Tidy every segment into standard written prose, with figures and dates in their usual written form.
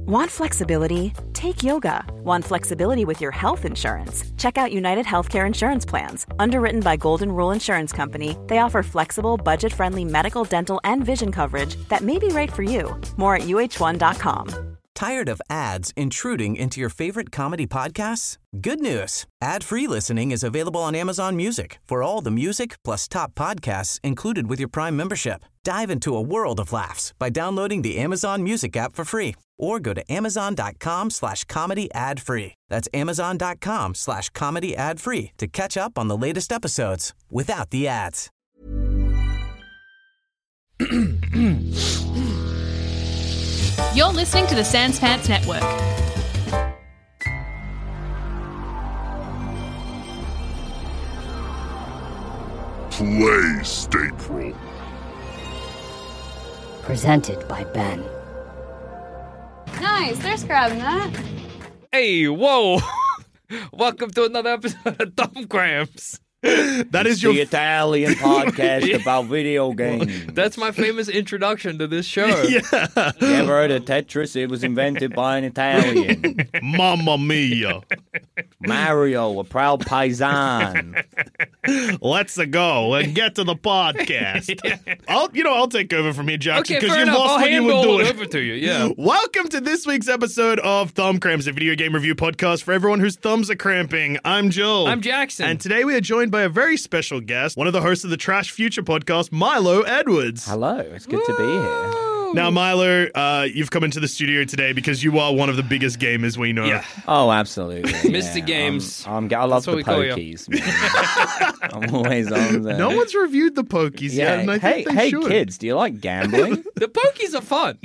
Want flexibility? Take yoga. Want flexibility with your health insurance? Check out United Healthcare Insurance Plans. Underwritten by Golden Rule Insurance Company, they offer flexible, budget-friendly medical, dental, and vision coverage that may be right for you. More at uh1.com. Tired of ads intruding into your favorite comedy podcasts? Good news. Ad-free listening is available on Amazon Music for all the music plus top podcasts included with your Prime membership. Dive into a world of laughs by downloading the Amazon Music app for free or go to amazon.com/comedy ad-free. That's amazon.com/comedy ad-free to catch up on the latest episodes without the ads. You're listening to the Sans Pants Network. Play Staple. Presented by Ben. Nice, they're grabbing that. Hey, whoa! Welcome to another episode of Thumb Cramps. That is the Italian podcast about video games. That's my famous introduction to this show. Yeah. You ever heard of Tetris? It was invented by an Italian. Mamma mia. Mario, a proud paisan. Let's go and get to the podcast. Yeah. I'll take over from here, Jackson, because you lost what you were doing. Over to you. Yeah. Welcome to this week's episode of Thumb Cramps, a video game review podcast for everyone whose thumbs are cramping. I'm Joel. I'm Jackson. And today we are joined by a very special guest, one of the hosts of the Trash Future podcast, Milo Edwards. Hello, it's good to be here. Now, Milo, you've come into the studio today because you are one of the biggest gamers we know. Yeah. Oh, absolutely. Mr. Games. I love the pokies. I'm always on there. No one's reviewed the pokies yet, and I think they should. Hey, kids, do you like gambling? The pokies are fun.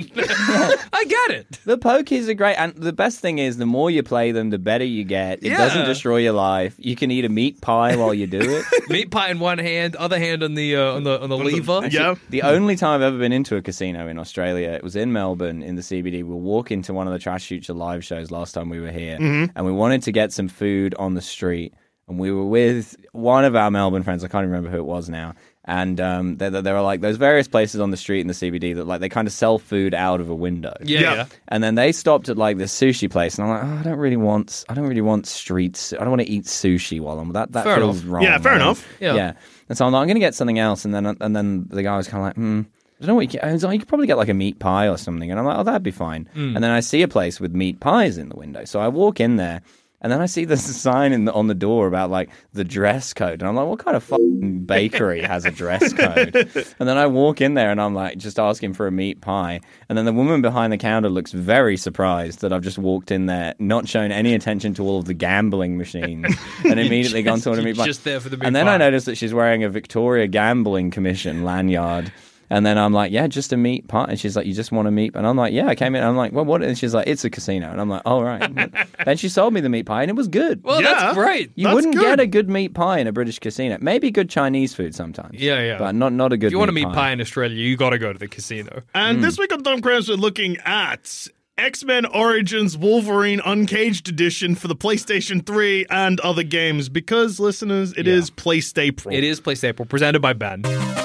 I get it. The pokies are great, and the best thing is the more you play them, the better you get. It doesn't destroy your life. You can eat a meat pie while you do it. Meat pie in one hand, other hand on the lever. Yeah. The only time I've ever been into a casino in Australia, it was in Melbourne in the CBD. We'll walk into one of the Trash Future live shows last time we were here, and we wanted to get some food on the street, and we were with one of our Melbourne friends. I can't remember who it was now. And there are like those various places on the street in the CBD that like they kind of sell food out of a window. Yeah. And then they stopped at like this sushi place, and I'm like, I don't really want streets. I don't want to eat sushi while I'm that feels wrong. Yeah, fair enough. Yeah. And so I'm like, I'm going to get something else, and then the guy was kind of like, I don't know what you can. You could probably get like a meat pie or something. And I'm like, that'd be fine. And then I see a place with meat pies in the window. So I walk in there, and then I see this sign on the door about like the dress code. And I'm like, what kind of fucking bakery has a dress code? And then I walk in there, and I'm like, just asking for a meat pie. And then the woman behind the counter looks very surprised that I've just walked in there, not shown any attention to all of the gambling machines, and immediately gone to a meat pie. Just there for the meat pie. And then I noticed that she's wearing a Victoria Gambling Commission lanyard. And then I'm like, yeah, just a meat pie. And she's like, you just want a meat? And I'm like, yeah, I came in. I'm like, well, what? And she's like, it's a casino. And I'm like, oh, right. Then she sold me the meat pie, and it was good. Well, that's great. You wouldn't get a good meat pie in a British casino. Maybe good Chinese food sometimes. Yeah. But not a good meat pie. If you want a meat pie in Australia, you got to go to the casino. And this week on Thumb Cramps, we're looking at X-Men Origins Wolverine Uncaged Edition for the PlayStation 3 and other games. Because, listeners, it is PlayStaple. It is PlayStaple, presented by Ben.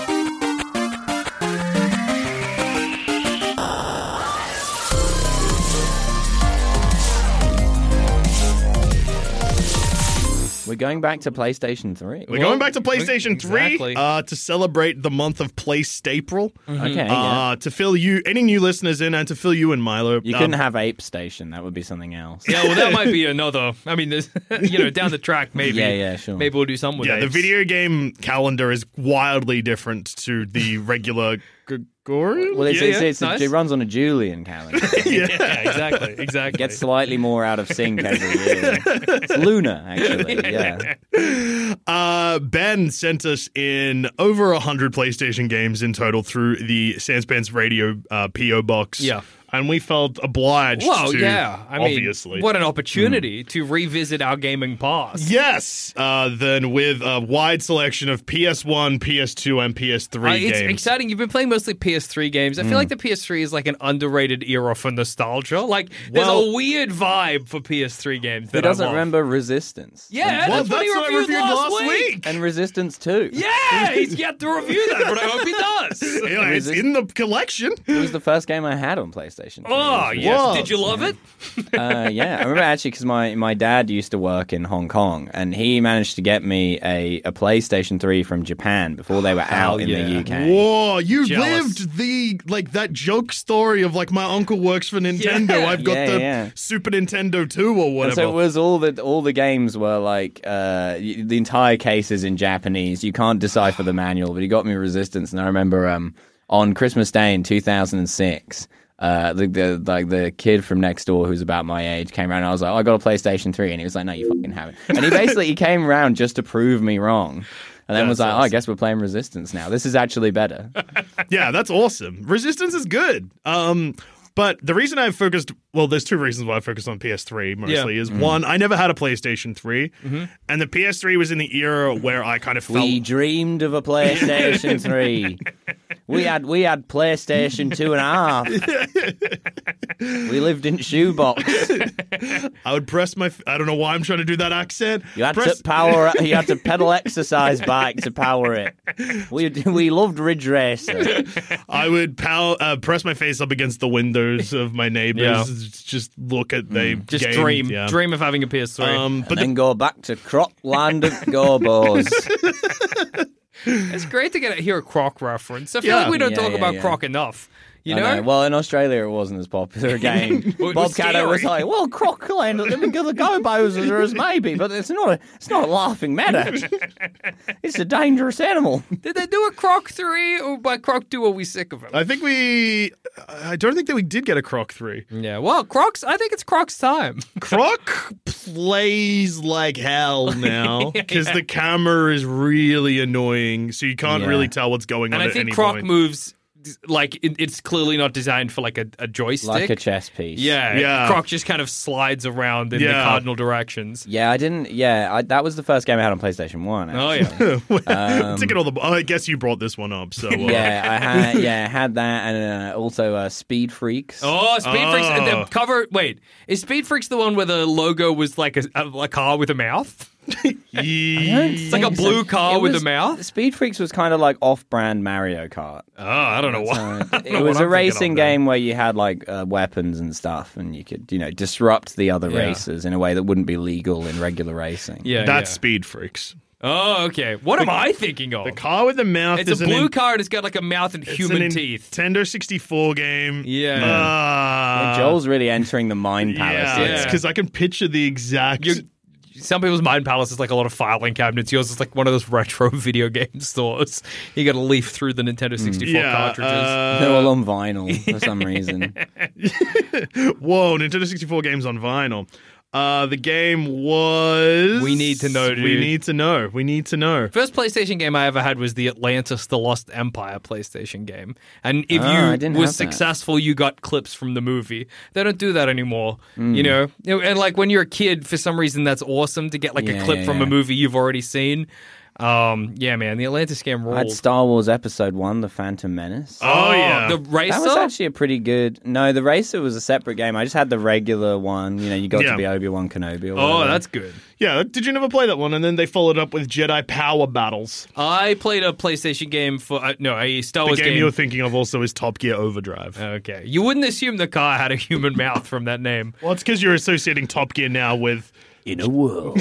We're going back to PlayStation 3. We're going back to PlayStation 3 exactly. To celebrate the month of PlayStaple. Okay, to fill you, any new listeners in, and to fill you in, Milo. You couldn't have Ape Station. That would be something else. Yeah, well, that might be another. I mean, down the track, maybe. Yeah, sure. Maybe we'll do something with the apes. video game calendar is wildly different to the regular Gregorian? Well, nice. it runs on a Julian calendar. Yeah, exactly. It gets slightly more out of sync every year. It's lunar, actually, yeah. Ben sent us in over 100 PlayStation games in total through the Sanspants Radio P.O. box. Yeah. And we felt obliged to, obviously. What an opportunity to revisit our gaming past. Yes. Then with a wide selection of PS1, PS2, and PS3 games. It's exciting. You've been playing mostly PS3 games. I feel like the PS3 is like an underrated era for nostalgia. Like, there's a weird vibe for PS3 games that Who doesn't I love. remember Resistance? Yeah, that's what he reviewed last week. And Resistance 2. Yeah, he's yet to review that, but I hope he does. Yeah, it's in the collection. It was the first game I had on PlayStation PlayStation 3. Oh, It was yes. Whoa. Did you love it? yeah, I remember actually because my dad used to work in Hong Kong, and he managed to get me a PlayStation 3 from Japan before they were out in the UK. Whoa, you Jealous. lived that joke story of like my uncle works for Nintendo. Yeah. I've got the Super Nintendo 2 or whatever. And so it was all the games were like the entire case is in Japanese. You can't decipher the manual, but he got me Resistance, and I remember on Christmas Day in 2006. The kid from next door who's about my age came around and I was like, I got a PlayStation 3, and he was like, no, you fucking haven't. And he came around just to prove me wrong. And then was like, I guess we're playing Resistance now. This is actually better. Yeah, that's awesome. Resistance is good. But the reason I've focused, well, there's two reasons why I focused on PS3 mostly. Is one, I never had a PlayStation 3, and the PS3 was in the era where I kind of felt... We dreamed of a PlayStation 3. We had PlayStation 2.5. We lived in shoebox. I would press my... I don't know why I'm trying to do that accent. You had to pedal exercise bike to power it. We loved Ridge Racer. I would press my face up against the windows of my neighbors. Just look at they Just game. dream of having a PS3. But Then go back to Croc Land of Gobos. It's great to hear a Croc reference. I feel like we don't talk about Croc enough. You know? Well, in Australia, it wasn't as popular a game. Well, it Bob was Caddo was scary. like, "Well, Crocland, I mean, the Gobos is maybe, but it's not a laughing matter. It's a dangerous animal." Did they do a Croc 3, or by Croc 2 are we sick of him? I don't think that we did get a Croc 3. Yeah, well, I think it's Croc's time. Croc plays like hell now because the camera is really annoying, so you can't Yeah. really tell what's going on And I at think any Croc point. moves, like, it's clearly not designed for, like, a joystick. Like a chess piece. Yeah, Croc just kind of slides around in the cardinal directions. Yeah, I didn't. Yeah, that was the first game I had on PlayStation 1. Oh, Actually. yeah. Taking all the. I guess you brought this one up, so Yeah, I had that, and also Speed Freaks. Oh, Speed Freaks. And the cover. Wait, is Speed Freaks the one where the logo was like a car with a mouth? It's like a blue car with a mouth. Speed Freaks was kind of like off-brand Mario Kart. Oh, I don't know what. It was a racing game where you had like weapons and stuff, and you could, disrupt the other racers in a way that wouldn't be legal in regular racing. Yeah, that's yeah. Speed Freaks. Oh, okay. What am I thinking of? The car with the mouth It's is a blue car and it's got like a mouth and human teeth. Nintendo 64 game. Yeah. Joel's really entering the mind palace. Yeah, here. it's because I can picture the exact. Some people's mind palace is like a lot of filing cabinets. Yours is like one of those retro video game stores. You got to leaf through the Nintendo 64 cartridges. They're all on vinyl for some reason. Whoa, Nintendo 64 games on vinyl. The game was... We need to know, dude. We need to know. First PlayStation game I ever had was the Atlantis The Lost Empire PlayStation game. And if I you didn't were have that. successful, you got clips from the movie. They don't do that anymore. You know? And like when you're a kid, for some reason, that's awesome to get like a clip from a movie you've already seen. Yeah, man, the Atlantis game ruled. I had Star Wars Episode 1, The Phantom Menace. Oh, yeah. The Racer? That was actually a pretty good... No, the Racer was a separate game. I just had the regular one. You got to be Obi-Wan Kenobi. Or Oh, whatever. that's good. Yeah, did you never play that one? And then they followed up with Jedi Power Battles. I played a PlayStation game for... a Star The Wars game you're thinking of also is Top Gear Overdrive. Okay. You wouldn't assume the car had a human mouth from that name. Well, it's because you're associating Top Gear now with... In a world.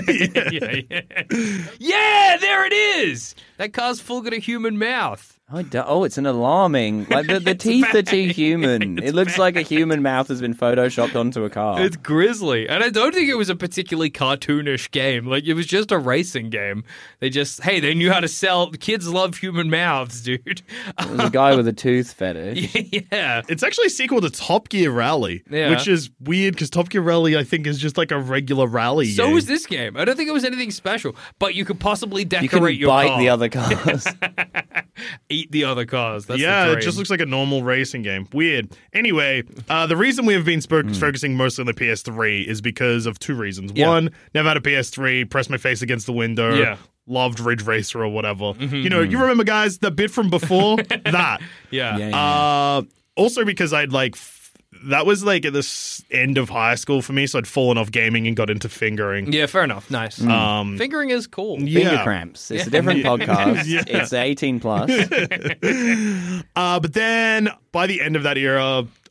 Yeah, there it is. That car's full got a human mouth. It's an alarming... Like, the teeth are too human. It looks like a human mouth has been photoshopped onto a car. It's grisly. And I don't think it was a particularly cartoonish game. Like, it was just a racing game. They knew how to sell... Kids love human mouths, dude. It was a guy with a tooth fetish. Yeah. It's actually a sequel to Top Gear Rally, which is weird because Top Gear Rally, I think, is just like a regular rally So game. was this game. I don't think it was anything special. But you could possibly You decorate can your bite car. the other cars. Eat the other cars. That's the Yeah, dream. it just looks like a normal racing game. Weird. Anyway, the reason we have been focusing mostly on the PS3 is because of two reasons. Yeah. One, never had a PS3, pressed my face against the window, Yeah. loved Ridge Racer or whatever. You know, you remember, guys, the bit from before? That. Yeah. Also because I'd that was like at the end of high school for me, so I'd fallen off gaming and got into fingering. Yeah, fair enough. Nice. Fingering is cool. Finger cramps. It's a different podcast. Yeah. It's 18 plus. But then by the end of that era,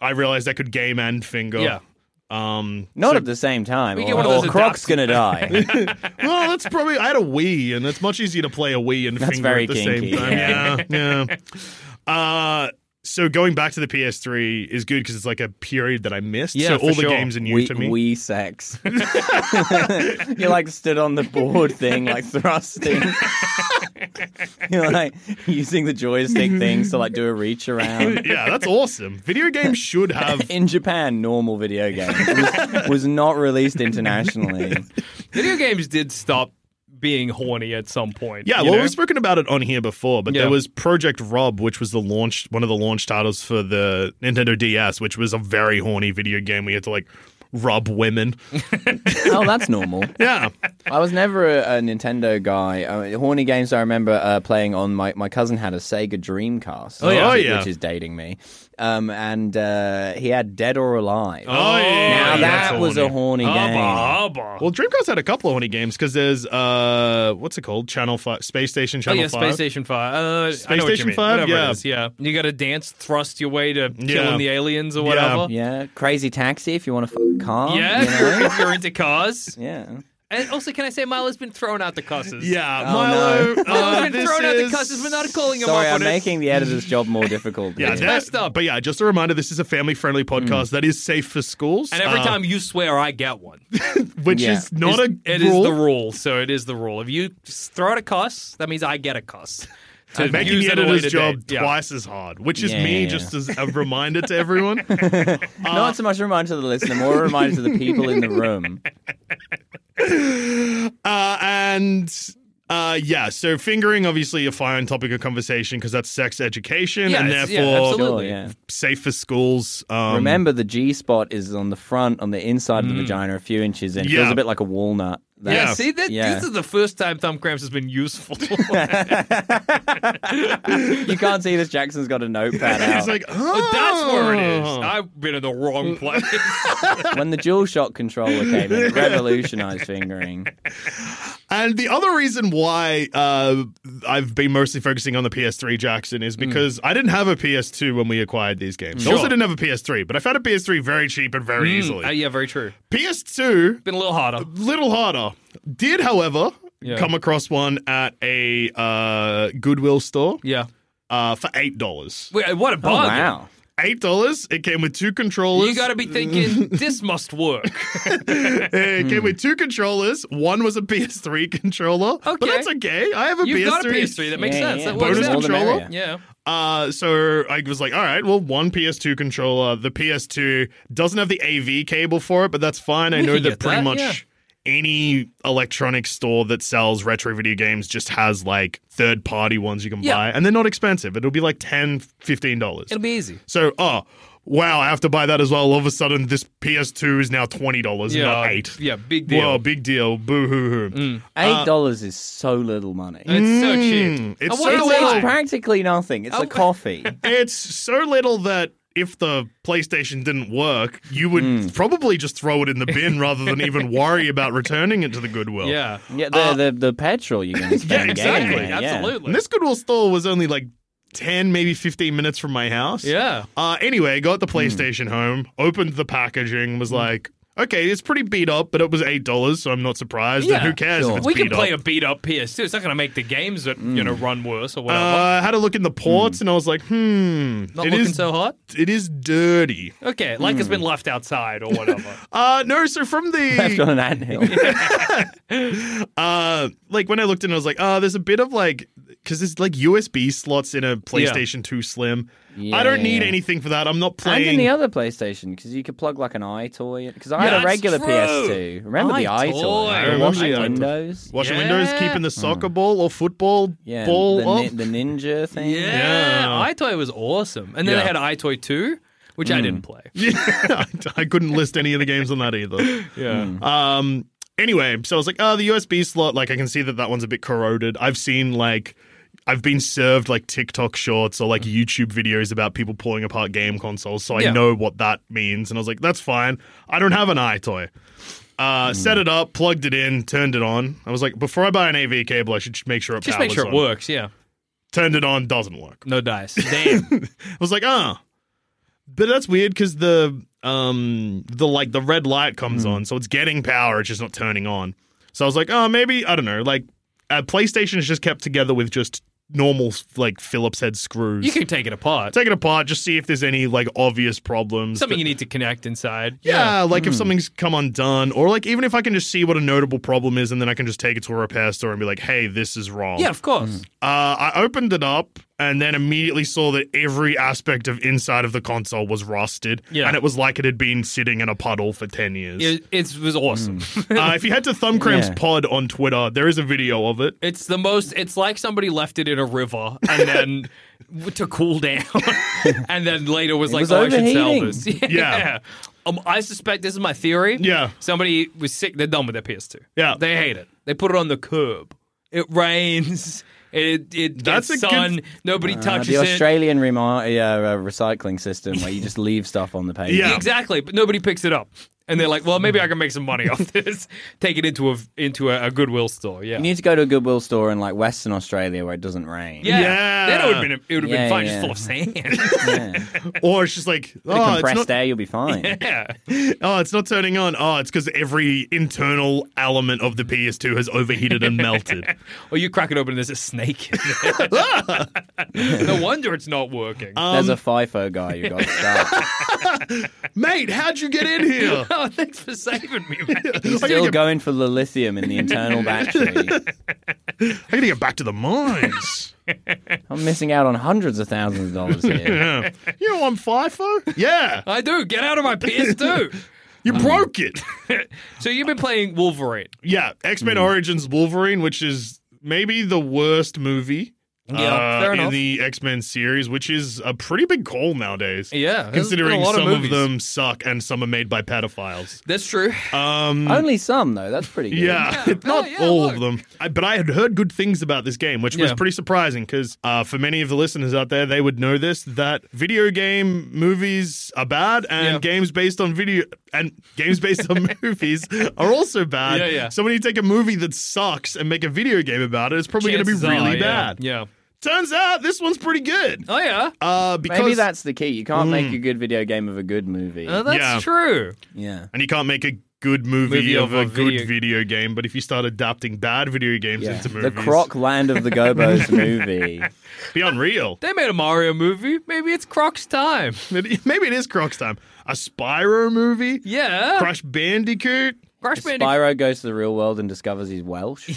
I realized I could game and finger. Yeah. Not at the same time. We get one of those Croc's gonna die. Well, that's probably. I had a Wii, and it's much easier to play a Wii and That's finger very at the kinky. same time. Yeah. So going back to the PS3 is good because it's like a period that I missed. Yeah, so for all the sure. games are new to me. Wii sex. You like stood on the board thing, like thrusting. You're like using the joystick things to like do a reach around. Yeah, that's awesome. Video games should have. In Japan, normal video games was not released internationally. Video games did stop being horny at some point. Yeah, you well, know? we've spoken about it on here before, but Yeah. there was Project Rob, which was one of the launch titles for the Nintendo DS, which was a very horny video game. We had to like rub women. Oh, that's normal. Yeah. I was never a Nintendo guy. Horny games I remember playing on my cousin had a Sega Dreamcast. Oh, yeah. Which is dating me. And he had Dead or Alive. Oh, yeah. Now That's that was a horny game. Hubba. Well, Dreamcast had a couple of horny games because there's what's it called? Channel 5, Space Station Oh Channel yeah, 5. Space Station 5. Space I know what you Station mean. 5, Whatever yeah. it is, yeah. You got to dance, thrust your way to Yeah. killing the aliens or Yeah. whatever. Yeah, Crazy Taxi if you want to fuck a car. Yeah, you know? if you're into cars. Yeah. And also, can I say Milo's been thrown out the cusses? Yeah, Oh, Milo. Milo's been this thrown out the is- cusses. We're not calling him Sorry, up I'm on it. making the editor's job more difficult. Yeah, It's that- messed up. But yeah, just a reminder, this is a family-friendly podcast that is safe for schools. And every time you swear, I get one. which Yeah. is not It a is rule. the rule. So it is the rule. If you throw out a cuss, that means I get a cuss. To Making use the at a editor's later job date. Yeah. twice as hard, which is Yeah, me yeah. just as a reminder to everyone. Not so much a reminder to the listener, more a reminder to the people in the room. Yeah, so fingering obviously a fine topic of conversation because that's sex education Yeah, and it's- yeah, therefore absolutely. Sure, yeah. safe for schools. Remember, the G spot is on the front, on the inside of the vagina, a few inches in. It feels Yeah. a bit like a walnut. Yeah, Yeah. see, Yeah. this is the first time Thumb Cramps has been useful. You can't see this. Jackson's got a notepad out. It's like, Oh, that's where it is. oh. I've been in the wrong place. When the DualShock controller came in, it revolutionized fingering. And the other reason why I've been mostly focusing on the PS3, Jackson, is because I didn't have a PS2 when we acquired these games. I also didn't have a PS3, but I found a PS3 very cheap and very easily. Yeah, very true. PS2, Been a little harder. little harder. Did, however, Yeah. come across one at a Goodwill store Yeah. for $8. Wait, what a Oh, bargain. wow. $8. It came with 2 controllers. You got to be thinking, this must work. It came with 2 controllers. One was a PS3 controller. But Okay. that's okay. I have a You've PS3. got a PS3. That makes Yeah, sense. yeah. That works Bonus out. More the controller? merrier. Yeah. So I was like, all right, well, one PS2 controller. The PS2 doesn't have the AV cable for it, but that's fine. I We know can that get pretty that, much yeah. any electronics store that sells retro video games just has like third-party ones you can Yeah. buy, and they're not expensive. It'll be like $10, $15. It'll be easy. So, wow, I have to buy that as well. All of a sudden, this PS2 is now $20 Yeah. and not $8. Yeah, big deal. Whoa, big deal. Boo hoo hoo. $8 is so little money. It's so cheap. It's I so wonder It's, little. why. practically nothing. It's a coffee. It's so little that if the PlayStation didn't work, you would probably just throw it in the bin rather than even worry about returning it to the Goodwill. Yeah. Yeah, the petrol you're going to spend. exactly. getting there, yeah. Absolutely. And this Goodwill store was only like 10, maybe 15 minutes from my house. Yeah. Anyway, got the PlayStation home, opened the packaging, was like, okay, it's pretty beat up, but it was $8, so I'm not surprised. Yeah, And who cares sure. if it's We beat can play up? a beat up PS2. It's not going to make the games that run worse or whatever. I had a look in the ports, and I was like, Not it looking is- so hot. It is dirty. Okay, like it's been left outside or whatever. No, so from Left the on an anthill. like when I looked in, I was like, there's a bit of like, because there's like USB slots in a PlayStation 2 Slim. I don't need Yeah. anything for that. I'm not And playing. in the other PlayStation, because you could plug like an iToy. Because I Yeah, had a that's regular true. PS2. Remember the iToy. iToy? I remember Washing the iToy. Windows. Washing Yeah. windows, keeping the soccer ball or football Yeah, ball up. the ninja thing. Yeah, iToy was awesome. And then Yeah. they had iToy 2, which I didn't play. Yeah, I couldn't list any of the games on that either. Yeah. Anyway, so I was like, the USB slot, like I can see that one's a bit corroded. I've been served like TikTok shorts or like YouTube videos about people pulling apart game consoles, so I Yeah. know what that means. And I was like, that's fine. I don't have an iToy. Set it up, plugged it in, turned it on. I was like, before I buy an AV cable, I should make sure it Just powers make sure it on. works, yeah. Turned it on, doesn't work. No dice. Damn. I was like, But that's weird because the red light comes on, so it's getting power, it's just not turning on. So I was like, oh, maybe, I don't know, like PlayStation is just kept together with just normal like Phillips head screws. You can take it apart. Take it apart, just see if there's any like obvious problems. Something you need to connect inside. Yeah, like if something's come undone, or like even if I can just see what a notable problem is, and then I can just take it to a repair store and be like, hey, this is wrong. Yeah, of course. I opened it up and then immediately saw that every aspect of inside of the console was rusted. Yeah. And it was like it had been sitting in a puddle for 10 years. It was awesome. If you head to Thumbcramps Pod on Twitter, there is a video of it. It's like somebody left it in a river and then to cool down. And then later was like, I should sell this. Yeah. I suspect, this is my theory. Yeah. Somebody was sick. They're done with their PS2. Yeah. They hate it. They put it on the curb. It rains. It gets sun. Nobody touches the it. Australian recycling system where you just leave stuff on the page. Yeah. Exactly, but nobody picks it up. And they're like, well, maybe I can make some money off this. Take it into a Goodwill store. Yeah. You need to go to a Goodwill store in like Western Australia where it doesn't rain. Yeah. Then it would have been fine, just full of sand. Or it's just like, compressed air, you'll be fine. Yeah. Oh, it's not turning on. Oh, it's because every internal element of the PS2 has overheated and melted. Or you crack it open and there's a snake in there. No wonder it's not working. There's a FIFO guy you got to start. Mate, how'd you get in here? Oh, thanks for saving me, man. He's still going for the lithium in the internal battery. I gotta get back to the mines. I'm missing out on hundreds of thousands of dollars here. Yeah. You don't want FIFO? Yeah. I do. Get out of my PS2. You broke it. So you've been playing Wolverine. Yeah. X-Men Origins Wolverine, which is maybe the worst movie. Fair enough. In the X-Men series, which is a pretty big call nowadays. Yeah. Considering some some of of them suck and some are made by pedophiles. That's true. Only some, though. That's pretty good. Yeah, not all of them. But I had heard good things about this game, which was pretty surprising because for many of the listeners out there, they would know this, that video game movies are bad and games based on movies are also bad. Yeah. So when you take a movie that sucks and make a video game about it, it's probably going to be really bad. Yeah. Turns out this one's pretty good. Oh, yeah. Because Maybe that's the key. You can't make a good video game of a good movie. Oh, that's true. Yeah. And you can't make a good movie of a good video game, but if you start adapting bad video games into movies... The Croc Land of the Gobos movie. Be unreal. They made a Mario movie. Maybe it's Croc's time. Maybe it is Croc's time. A Spyro movie? Yeah. Crash Bandicoot? Spyro goes to the real world and discovers he's Welsh.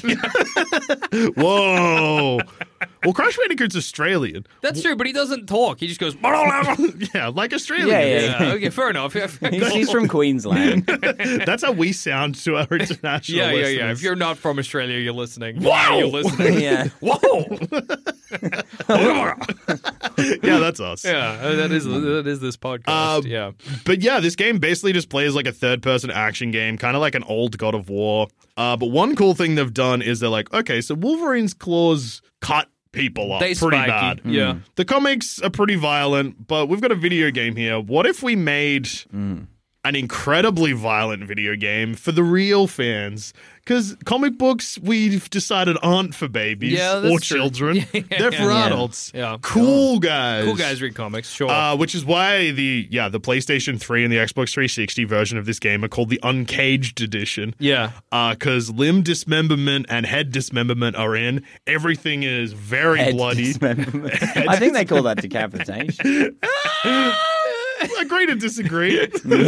Whoa. Well, Crash Bandicoot's Australian. That's true, but he doesn't talk. He just goes... Yeah, like Australian. Yeah. Okay, fair enough. He's from Queensland. That's how we sound to our international listeners. Yeah. If you're not from Australia, you're listening. Why are you listening? Yeah. Whoa! Yeah, that's us. Yeah, that is this podcast. Yeah. But yeah, this game basically just plays like a third-person action game, kind of like an old God of War. But one cool thing they've done is they're like, okay, so Wolverine's claws cut people up pretty bad. Yeah. The comics are pretty violent, but we've got a video game here. What if we made an incredibly violent video game for the real fans? Because comic books, we've decided, aren't for babies or children. They're for adults. Yeah. Cool guys. Cool guys read comics, sure. Which is why the PlayStation 3 and the Xbox 360 version of this game are called the Uncaged Edition. Yeah. Because limb dismemberment and head dismemberment are in. Everything is very bloody. I think they call that decapitation. Agree to disagree.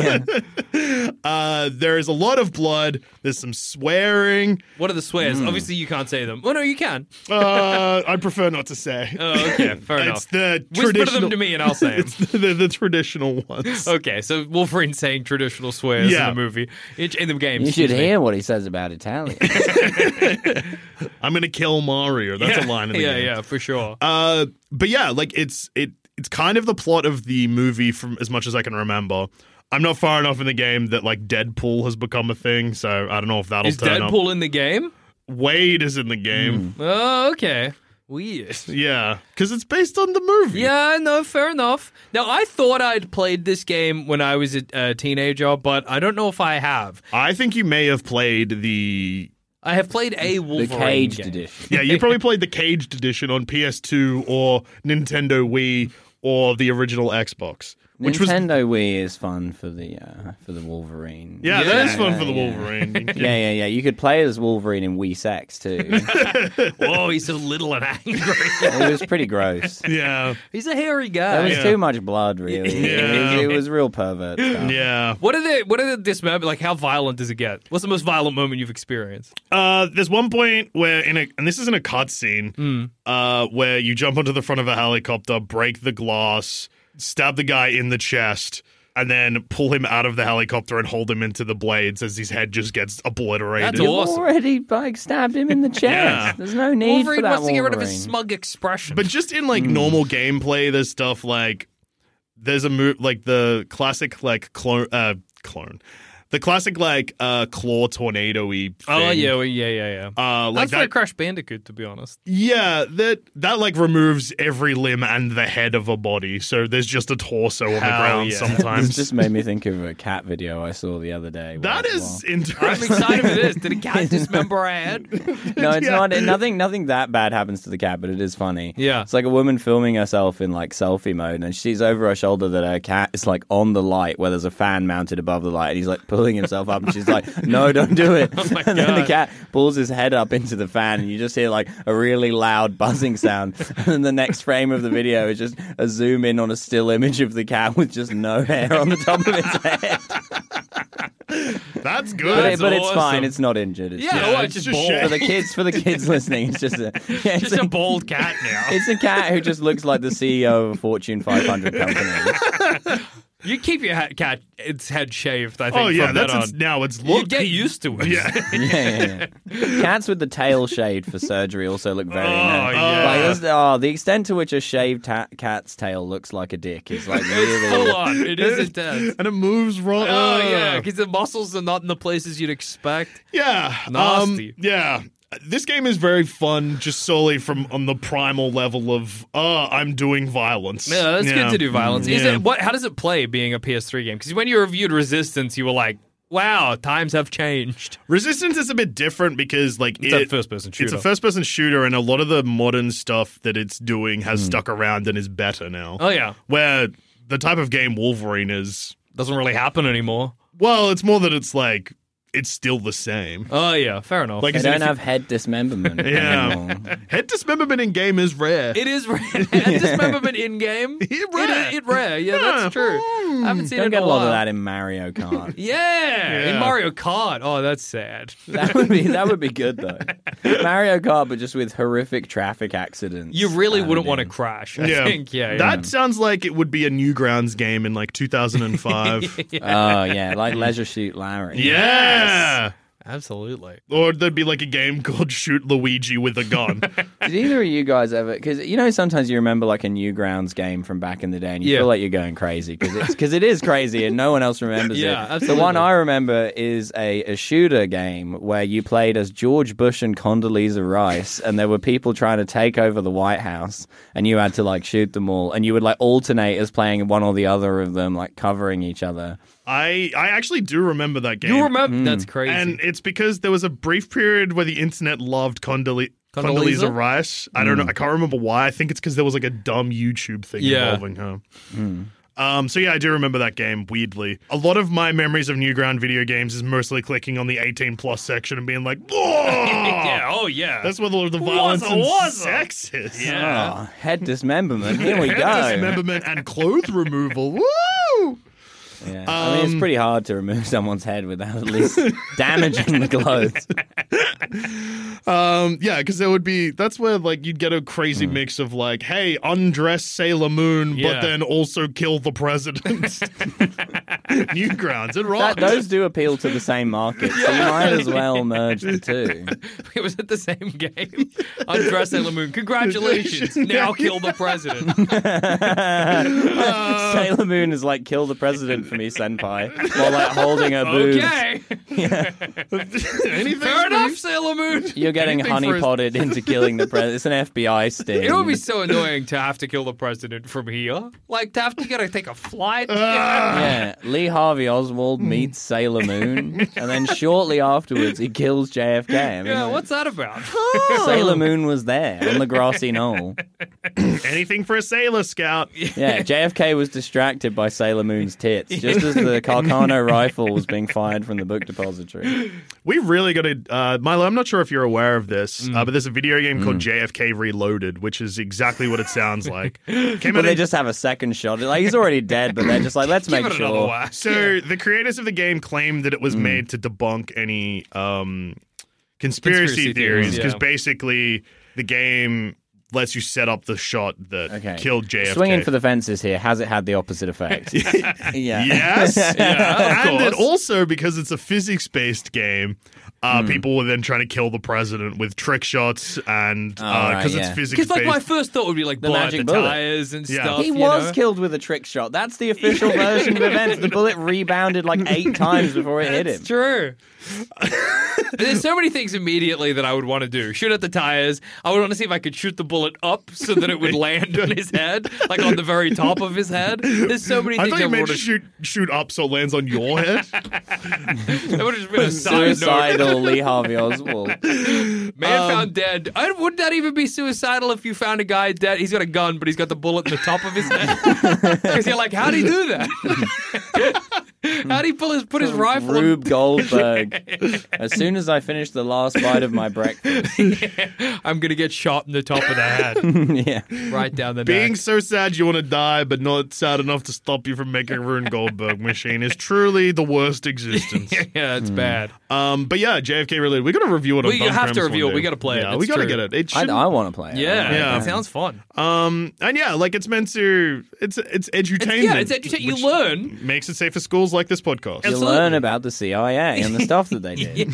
There is a lot of blood. There's some swearing. What are the swears? Obviously, you can't say them. Oh, no, you can. I'd prefer not to say. Oh, okay. Fair enough. It's the Whisper traditional... them to me and I'll say them. It's the traditional ones. Okay, so Wolverine saying traditional swears in the movie. In the game. You should hear what he says about Italian. I'm going to kill Mario. That's a line in the game. Yeah, for sure. But yeah, like it's kind of the plot of the movie from as much as I can remember. I'm not far enough in the game that like Deadpool has become a thing, so I don't know if that'll turn up. Is Deadpool in the game? Wade is in the game. Oh, okay. Weird. Yeah, because it's based on the movie. Yeah, no, fair enough. Now, I thought I'd played this game when I was a teenager, but I don't know if I have. I think you may have played the... I have played a Wolverine The Caged game. Edition. Yeah, you probably played the Caged Edition on PS2 or Nintendo Wii or the original Xbox. Nintendo Wii is fun for the Wolverine. Yeah, that is fun for the Wolverine. Yeah. You could play as Wolverine in Wii Sex too. Whoa, he's so little and angry. It was pretty gross. Yeah. He's a hairy guy. There was too much blood, really. Yeah. It was real pervert stuff. Yeah. What are the dismember? Like, how violent does it get? What's the most violent moment you've experienced? There's one point where and this is in a cutscene, where you jump onto the front of a helicopter, break the glass, stab the guy in the chest, and then pull him out of the helicopter and hold him into the blades as his head just gets obliterated. That's awesome. Already stabbed him in the chest. Yeah. There's no need Wolverine for that. wants to get rid of Wolverine. his smug expression. But just in like normal gameplay, there's stuff like there's a move like the classic like clone. The classic, like, claw tornado-y thing. Oh, yeah. Like That's that, like Crash Bandicoot, to be honest. yeah, that like removes every limb and the head of a body, so there's just a torso on the ground yeah. sometimes. This just made me think of a cat video I saw the other day. That where- is I'm interesting. excited for this. Did a cat dismember a head? No, it's Yeah. not. Nothing that bad happens to the cat, but it is funny. Yeah. It's like a woman filming herself in like selfie mode, and she sees over her shoulder that her cat is like on the light where there's a fan mounted above the light, and he's like pulling himself up, and she's like, "No, don't do it." my And then the God. cat pulls his head up into the fan, and you just hear like a really loud buzzing sound. And then the next frame of the video is just a zoom in on a still image of the cat with just no hair on the top of its head. That's But, good. but it's awesome. fine. It's not injured. It's Yeah, just, well, it's it's just just bald. shit. for the kids listening. It's just Just a bald cat now. It's a cat who just looks like the CEO of a Fortune 500 company. You keep your cat its head shaved, I think, Oh yeah, from that that's on. now it's You look. get used to it. Yeah. Yeah. Cats with the tail shaved for surgery also look very nice. yeah. Like, the extent to which a shaved cat's tail looks like a dick is like It's really... full on. It is intense. And it moves wrong. Oh, yeah, because the muscles are not in the places you'd expect. Yeah. Nasty. Yeah. This game is very fun just solely from on the primal level of I'm doing violence. Yeah, that's good to do violence. Is Yeah. it how does it play being a PS3 game? Because when you reviewed Resistance, you were like, wow, times have changed. Resistance is a bit different because like It's a first-person shooter. It's a first-person shooter, and a lot of the modern stuff that it's doing has stuck around and is better now. Oh, yeah. Where the type of game Wolverine is, Doesn't really happen anymore. well, it's more that it's like it's still the same. Oh, yeah, fair enough. Like They as in don't if have head dismemberment Yeah. anymore. head dismemberment in game is rare. It is rare. Dismemberment in-game. Rare. It rare. Yeah, that's true. I haven't seen Don't it get in a a lot while. of that in Mario Kart. Yeah, in Mario Kart. Oh, that's sad. That would be good though. Mario Kart, but just with horrific traffic accidents. You really added wouldn't want to in. crash, I think. Yeah, That sounds like it would be a Newgrounds game in like 2005. Oh yeah, like Leisure Suit Larry. Yeah. Absolutely. Or there'd be like a game called Shoot Luigi with a gun. Did either of you guys ever? Because you know, sometimes you remember like a Newgrounds game from back in the day, and you Yeah. feel like you're going crazy because it is crazy, and no one else remembers Yeah, it. absolutely. The one I remember is a shooter game where you played as George Bush and Condoleezza Rice, and there were people trying to take over the White House, and you had to like shoot them all, and you would like alternate as playing one or the other of them, like covering each other. I actually do remember that game. You remember? That's crazy. And it's because there was a brief period where the internet loved Condoleezza Condoleezza? Rice. I don't know. I can't remember why. I think it's because there was like a dumb YouTube thing Yeah. involving her. So yeah, I do remember that game, weirdly. A lot of my memories of Newground video games is mostly clicking on the 18 plus section and being like, whoa! yeah, oh yeah. That's where the violence and Wazza. sex is. Yeah. Oh, head dismemberment. Here we Head go. dismemberment and clothes removal. Woo! Yeah. I mean, it's pretty hard to remove someone's head without at least damaging the clothes. Yeah, because there would be, that's where like you'd get a crazy mix of like, hey, undress Sailor Moon, Yeah. but then also kill the president. Newgrounds, it rocks. Those do appeal to the same market, so you might as well merge the two. It was at the same game. Undress Sailor Moon. Congratulations. Now kill the president. Sailor Moon is like kill the president for me, senpai, while like holding her boobs. Okay. Anything Fair enough, Sailor Moon. You're getting Anything for his- honeypotted into killing the president. It's an FBI sting. It would be so annoying to have to kill the president from here. Like, to have to gotta take a flight. Yeah, Lee Harvey Oswald meets Sailor Moon, and then shortly afterwards he kills JFK. I mean, Yeah, like, what's that about? Sailor Moon was there on the grassy knoll. Anything for a Sailor Scout. Yeah, JFK was distracted by Sailor Moon's tits, just as the Carcano rifle was being fired from the book depository. We really got to... Milo, I'm not sure if you're aware of this, but there's a video game called JFK Reloaded, which is exactly what it sounds like. But they just have a second shot. Like, he's already dead, but they're just like, let's make sure. So the creators of the game claimed that it was made to debunk any conspiracy theories, because basically the game lets you set up the shot that killed JFK. Swinging for the fences here, has it had the opposite effect? Yes. Yeah, and then also, because it's a physics-based game, people were then trying to kill the president with trick shots, and because it's physics-based. Because like my first thought would be like the blow out magic the bullet. tires and stuff. He was killed with a trick shot. That's the official version of events. The bullet rebounded like 8 times before it hit him. It's true. There's so many things immediately that I would want to do. Shoot at the tires. I would want to see if I could shoot the bullet up so that it would land on his head, like on the very top of his head. There's so many things I thought you meant to shoot up so it lands on your head. That would have just been a side note. Suicidal Lee Harvey Oswald. Man found dead. Wouldn't that even be suicidal if you found a guy dead? He's got a gun, but he's got the bullet in the top of his head. Because you're like, how'd he do that? How'd he put his rifle Rube Goldberg. As soon as I finish the last bite of my breakfast. I'm going to get shot in the top of the head. Yeah. Right down the Being neck. so sad you want to die, but not sad enough to stop you from making a Rube Goldberg machine is truly the worst existence. Yeah, it's bad. But yeah, JFK related. We got to review it on We have to Thumbcramps review one it. We day. got to play it. Yeah, It's we got to true. get it. It I should. want to play it. Yeah, Yeah. it sounds fun. And yeah, like it's meant to. It's edutainment. It's you which learn. makes it safe for schools like this podcast. You learn about the CIA and the stuff that they did.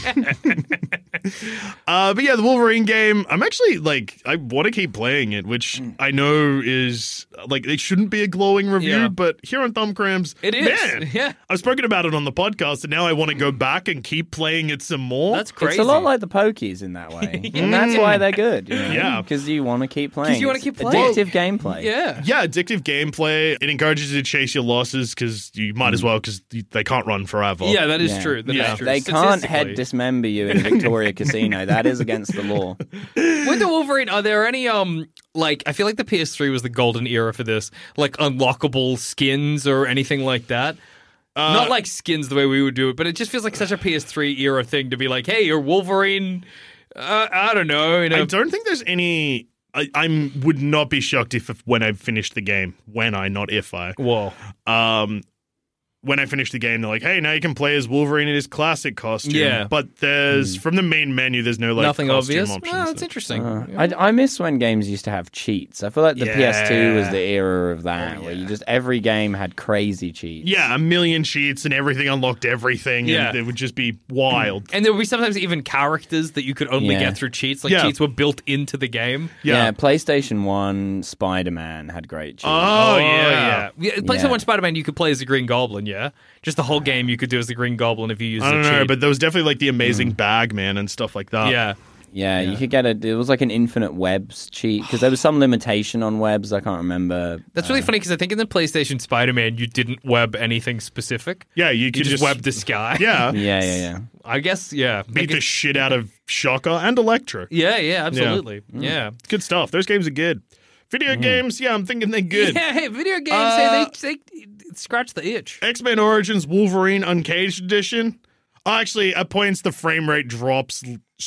But yeah, the Wolverine game, I'm actually like, I want to keep playing it, which I know is like, it shouldn't be a glowing review, Yeah. but here on Thumbcramps, It is. Man, Yeah. I've spoken about it on the podcast, and now I want to go back and keep playing it some more. That's crazy. It's a lot like the Pokies in that way. And that's why they're good. You know? Yeah. Because you want to keep playing. 'Cause you wanna It's keep playing. Addictive gameplay. Yeah. Yeah, addictive gameplay. It encourages you to chase your losses because you might as well, because they can't run forever. Yeah, that is Yeah. true. That is true. They can't head Statistically. dismember you in Victoria Casino. That is against the law. With the Wolverine, are there any like I feel like the PS3 was the golden era for this, like unlockable skins or anything like that? Not like skins the way we would do it, but it just feels like such a PS3 era thing to be like, hey, you're Wolverine. I don't know. You know, I don't think there's any. I would not be shocked if when I finish the game, not if I. Whoa. When I finish the game, they're like, hey, now you can play as Wolverine in his classic costume. Yeah. But there's, from the main menu, there's no, like, Nothing costume obvious. options. Oh, that's interesting. I miss when games used to have cheats. I feel like the Yeah. PS2 was the era of that, where you just every game had crazy cheats. Yeah, a million cheats and everything unlocked everything. Yeah. And it would just be wild. And there would be sometimes even characters that you could only Yeah. get through cheats. Like Yeah. cheats were built into the game. Yeah, PlayStation 1 Spider-Man had great cheats. Oh, yeah. PlayStation Yeah. 1 Spider-Man, you could play as the Green Goblin, yeah? Just the whole game you could do as the Green Goblin if you used I don't the know, cheat. but there was definitely, like, the amazing bag man and stuff like that. Yeah. Yeah, you could get it was like an infinite webs cheat, because there was some limitation on webs, I can't remember. That's really funny because I think in the PlayStation Spider-Man you didn't web anything specific. Yeah, you You could just webbed the sky. Yeah. Yeah. I guess, yeah. Beat the shit out of Shocker and Electra. Yeah, absolutely. Yeah. Good stuff. Those games are good. Video games, yeah, I'm thinking they're good. Yeah, hey, video games, they scratch the itch. X-Men Origins Wolverine Uncaged Edition. Actually, at points the frame rate drops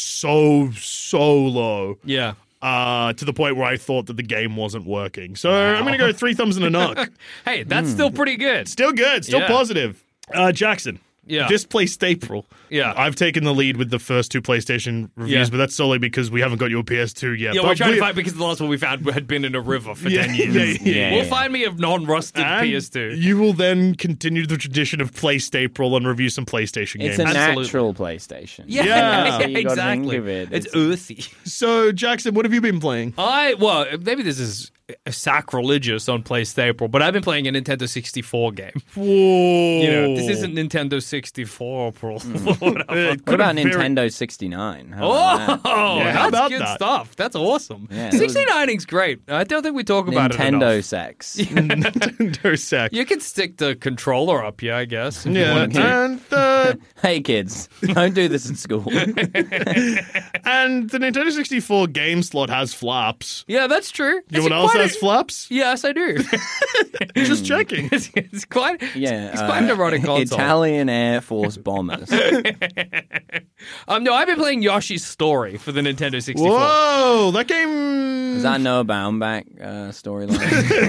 so low. Yeah. To the point where I thought that the game wasn't working. So I'm going to go 3 thumbs and a knock. Hey, that's still pretty good. Still good. Still Yeah. positive. Jackson. Yeah. This plays April. Yeah. I've taken the lead with the first 2 PlayStation reviews, Yeah. but that's solely because we haven't got you a PS2 yet. Yeah, but we're trying to find because the last one we found had been in a river for 10 years. Yeah. We'll find me a non-rusted And PS2. you will then continue the tradition of Play April and review some PlayStation It's games. a Absolutely. natural PlayStation. Yeah, Yeah. So you gotta exactly. think of it. It's earthy. So, Jackson, what have you been playing? Well, maybe this is sacrilegious on PlayStation, but I've been playing a Nintendo 64 game. Whoa. You know, this isn't Nintendo 64, bro. What about Nintendo 69? How about that? Oh, Yeah, how that's about good that? stuff. That's awesome. Yeah, 69ing's great. I don't think we talk about it Nintendo enough. sex. Nintendo Sack. You can stick the controller up, yeah, I guess. if you Yeah, wanted to. and the Hey kids, don't do this at school. and the Nintendo 64 game slot has flaps. Yeah, that's true. You know what else has flaps? Yes, I do. Just checking. It's quite it's quite an erotic console. Italian Air Force bombers. No, I've been playing Yoshi's Story for the Nintendo 64. Whoa, that game. Is that Noah Baumbach storyline?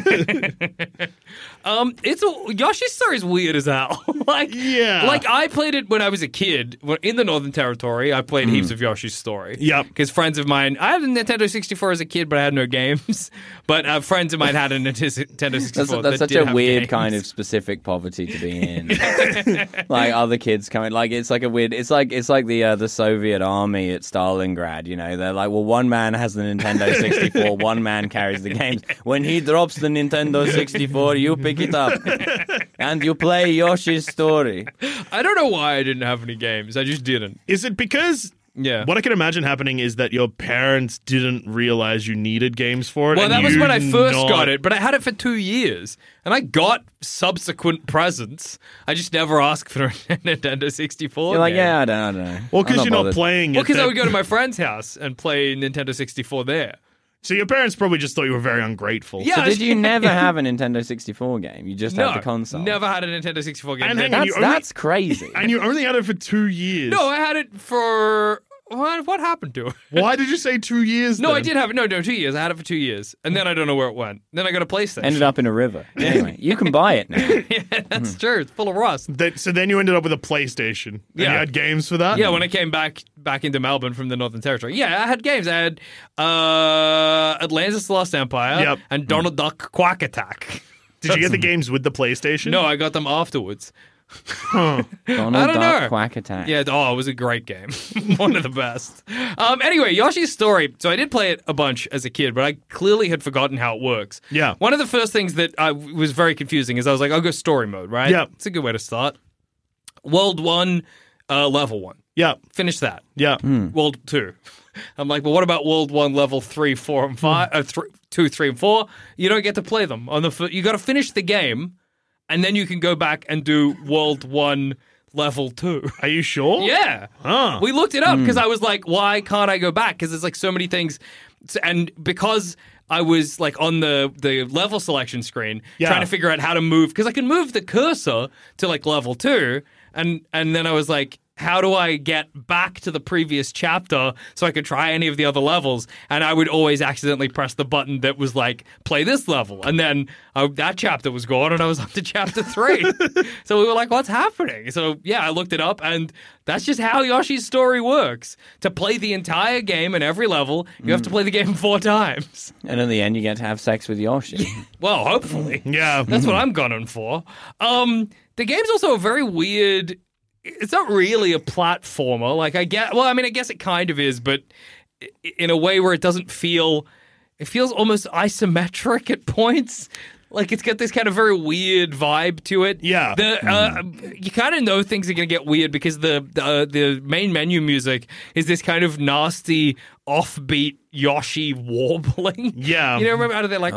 Yoshi's Story is weird as hell. Like I played it when I was a kid in the Northern Territory. I played heaps of Yoshi's Story. Yep. Because friends of mine, I had a Nintendo 64 as a kid, but I had no games. But friends of mine had a Nintendo 64. That's such a weird games. kind of specific poverty to be in. Like other kids coming, like it's like a weird. It's like the Soviet army at Stalingrad. You know, they're like, well, one man has the Nintendo 64, one man carries the games. When he drops the Nintendo 64, you pick it up and you play Yoshi's Story. I don't know why I didn't have any games. I just didn't. Is it because? Yeah. What I can imagine happening is that your parents didn't realize you needed games for it. Well, and that was when I first not... got it, but I had it for 2 years. And I got subsequent presents. I just never asked for a Nintendo 64 You're like, game. yeah, I don't know. Well, because you're not playing it. Well, because I would go to my friend's house and play Nintendo 64 there. So your parents probably just thought you were very ungrateful. Yeah. So did you never have a Nintendo 64 game? You just had the console? Never had a Nintendo 64 game. And hang on, That's crazy. And you only had it for 2 years. No, I had it for... What happened to it? Why did you say 2 years? No, then? I did have it. No, 2 years. I had it for 2 years. And then I don't know where it went. Then I got a PlayStation. Ended up in a river. Anyway, you can buy it now. Yeah, that's true. It's full of rust. So then you ended up with a PlayStation. And Yeah. you had games for that? Yeah, when I came back into Melbourne from the Northern Territory. Yeah, I had games. I had Atlantis The Lost Empire and Donald Duck Quack Attack. Did you get the games with the PlayStation? No, I got them afterwards. Donald I don't Duck know. Quack Attack. Yeah, it was a great game. One of the best. Anyway, Yoshi's Story. So I did play it a bunch as a kid, but I clearly had forgotten how it works. Yeah. One of the first things that was very confusing is I was like, I'll go story mode, right? Yeah. It's a good way to start. World 1, level 1. Yeah. Finish that. Yeah. World 2. I'm like, well, what about World 1, level 3, 4, and 5? 2, 3, and 4? You don't get to play them. You got to finish the game, and then you can go back and do World 1, level 2. Are you sure? Yeah. Huh. We looked it up because I was like, why can't I go back? Because there's like so many things. And because I was like on the level selection screen trying to figure out how to move, because I can move the cursor to like level 2. And then I was like, how do I get back to the previous chapter so I could try any of the other levels? And I would always accidentally press the button that was like, play this level. And then that chapter was gone and I was up to chapter 3. So we were like, what's happening? So yeah, I looked it up and that's just how Yoshi's Story works. To play the entire game in every level, you have to play the game 4 times. And in the end, you get to have sex with Yoshi. Well, hopefully. Yeah. That's what I'm gunning for. The game's also a very weird... It's not really a platformer. Like, I guess it kind of is, but in a way where it doesn't feel... It feels almost isometric at points. Like, it's got this kind of very weird vibe to it. Yeah. You kind of know things are going to get weird because the main menu music is this kind of nasty, offbeat Yoshi warbling. Yeah. You know, remember how they're like...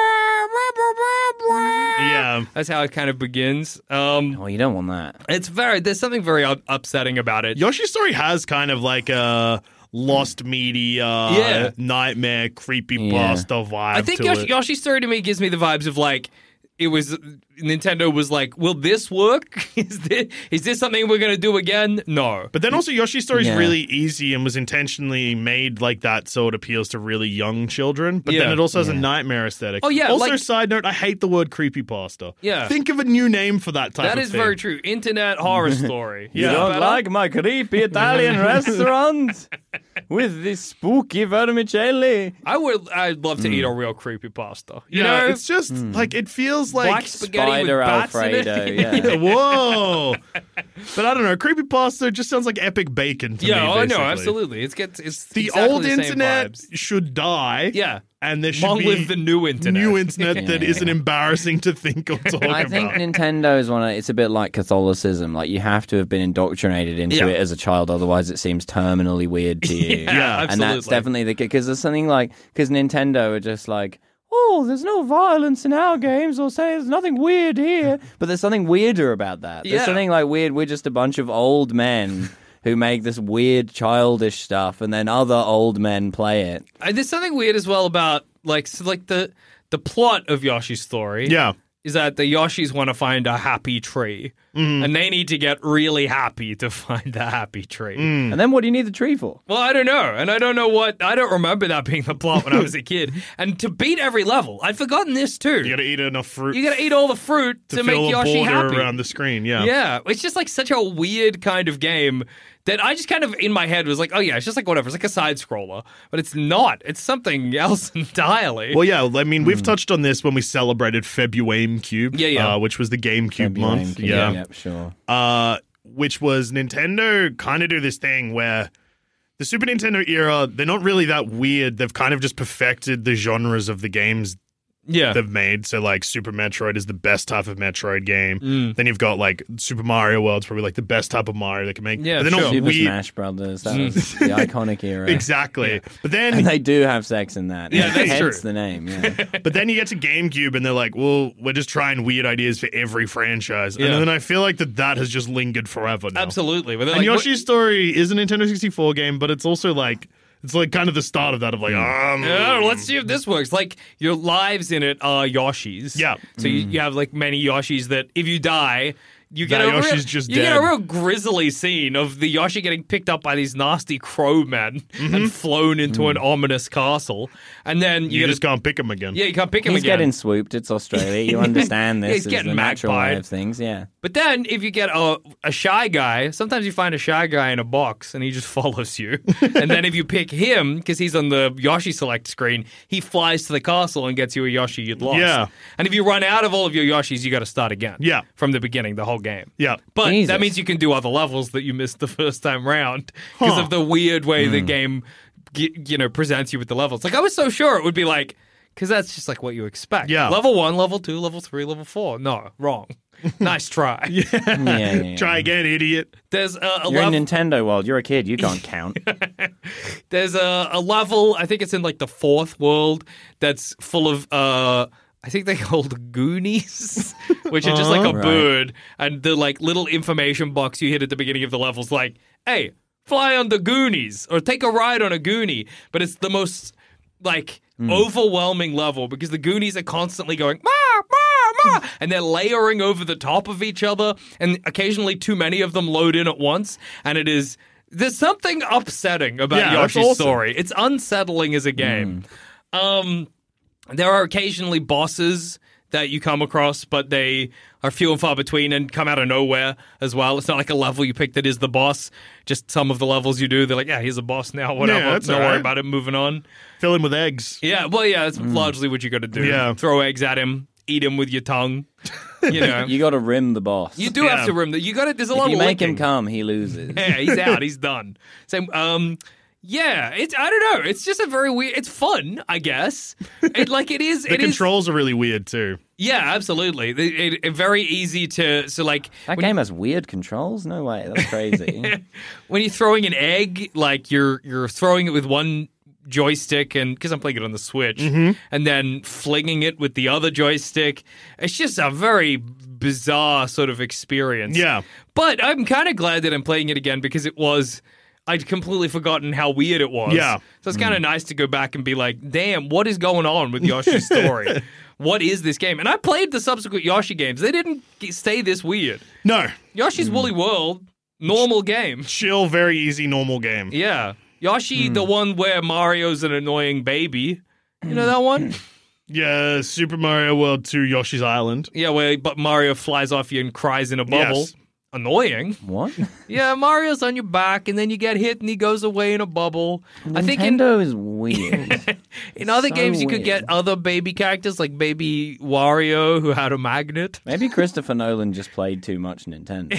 Yeah. That's how it kind of begins. Well, you don't want that. There's something very upsetting about it. Yoshi's Story has kind of like a lost media, nightmare, creepypasta vibe. I think to it. Yoshi's Story to me gives me the vibes of like Nintendo was like, will this work? Is this something we're going to do again? No. But then also Yoshi's Story is Yeah. really easy and was intentionally made like that so it appeals to really young children. But then it also has a nightmare aesthetic. Oh, yeah, Also, like- side note, I hate the word creepypasta. Yeah. Think of a new name for that type That of is thing. very true. Internet horror story. You Yeah. don't Better? like my creepy Italian restaurant with this spooky vermicelli? I'd love to eat a real creepypasta. You Yeah, know? it's just like it feels like Black spaghetti Spider with bats Alfredo, in it. yeah. Whoa! But I don't know. Creepypasta just sounds like epic bacon to me. Yeah, oh, no, basically. absolutely. It's The exactly old the same internet vibes. should die. Yeah. And there should Long be live the new internet. New internet that Yeah. isn't embarrassing to think or talk I think about. Nintendo is it's a bit like Catholicism. Like, you have to have been indoctrinated into it as a child, otherwise it seems terminally weird to you. Yeah, And that's absolutely. definitely because there's something like, because Nintendo are just like, oh, there's no violence in our games, or say there's nothing weird here. But there's something weirder about that. There's something like weird. We're just a bunch of old men who make this weird childish stuff, and then other old men play it. There's something weird as well about the plot of Yoshi's story. Yeah. Is that the Yoshis want to find a happy tree, and they need to get really happy to find the happy tree. And then what do you need the tree for? Well, I don't know. And I don't remember that being the plot when I was a kid. And to beat every level, I'd forgotten this too. You gotta eat enough fruit. You gotta eat all the fruit to make fill Yoshi a border happy. around the screen, yeah. Yeah. It's just like such a weird kind of game that I just kind of, in my head, was like, oh yeah, it's just like whatever. It's like a side-scroller. But it's not. It's something else entirely. Well, yeah, I mean, we've touched on this when we celebrated Febuame Cube, which was the GameCube month. Yep, sure. Which was Nintendo kind of do this thing where the Super Nintendo era, they're not really that weird. They've kind of just perfected the genres of the games they've made. So, like, Super Metroid is the best type of Metroid game. Then you've got, like, Super Mario World's probably, like, the best type of Mario they can make. Yeah, but they're not Super weird. Smash Brothers, that was the iconic era. Exactly. But then... And they do have sex in that. Yeah, that's Hence true. the name, yeah. But then you get to GameCube and they're like, well, we're just trying weird ideas for every franchise. And then I feel like that has just lingered forever now. Absolutely. But And Yoshi's Story is a Nintendo 64 game, but it's also like... It's like kind of the start of that of like, let's see if this works. Like, your lives in it are Yoshis. Yeah. So you have, like, many Yoshis that if you die... You get Yoshi's get a dead. real grisly scene of the Yoshi getting picked up by these nasty crow men and flown into an ominous castle. And then you just can't pick him again. Yeah, you can't pick him He's again. getting swooped. It's Australia. You understand this. He's is getting the natural magpied. way of things, yeah. But then if you get a shy guy, sometimes you find a shy guy in a box and he just follows you. And then if you pick him, because he's on the Yoshi select screen, he flies to the castle and gets you a Yoshi you'd lost. Yeah. And if you run out of all of your Yoshis, you got to start again. Yeah. From the beginning, the whole game. Yeah. But Jesus. that means you can do other levels that you missed the first time round because of the weird way the game, presents you with the levels. Like, I was so sure it would be like, because that's just like what you expect. Yeah. Level 1, level 2, level 3, level 4. No, wrong. Nice try. Yeah. Try again, idiot. There's a You're in level. Nintendo world. You're a kid. You can't count. There's a level. I think it's in like the 4th world that's full of. I think they're called Goonies, which are just like a Right. bird, and the like little information box you hit at the beginning of the level's like, "Hey, fly on the Goonies or take a ride on a Goonie." But it's the most like overwhelming level because the Goonies are constantly going ma ma ma, and they're layering over the top of each other, and occasionally too many of them load in at once, and it is. There's something upsetting about Yeah, that's Yoshi's awesome. story. It's unsettling as a game. There are occasionally bosses that you come across, but they are few and far between and come out of nowhere as well. It's not like a level you pick that is the boss. Just some of the levels you do, they're like, yeah, here's a boss now, whatever. Yeah, that's Don't all worry right. about it, moving on. Fill in with eggs. Yeah, well, yeah, that's largely what you got to do. Yeah. Throw eggs at him, eat him with your tongue. You know, You got to rim the boss. you do have to remember that. You got to. There's a lot If you of make him licking. come, he loses. Yeah, he's out. He's done. So, yeah, it's I don't know. It's just a very weird. It's fun, I guess. It is. The controls are really weird too. Yeah, absolutely. It very easy to That game has weird controls? No way. That's crazy. when you're throwing an egg, like you're throwing it with one joystick, and because I'm playing it on the Switch, and then flinging it with the other joystick. It's just a very bizarre sort of experience. Yeah. But I'm kind of glad that I'm playing it again because I'd completely forgotten how weird it was. Yeah. So it's kind of nice to go back and be like, damn, what is going on with Yoshi's story? What is this game? And I played the subsequent Yoshi games. They didn't stay this weird. No. Yoshi's Woolly World, normal game. Chill, very easy, normal game. Yeah. Yoshi, the one where Mario's an annoying baby. You know that one? Yeah, Super Mario World 2 Yoshi's Island. Yeah, but Mario flies off you and cries in a bubble. Yes. Annoying. What? Yeah, Mario's on your back, and then you get hit, and he goes away in a bubble. I think Nintendo is weird. in other so games you could weird. get other baby characters, like Baby Wario, who had a magnet. Maybe Christopher Nolan just played too much Nintendo.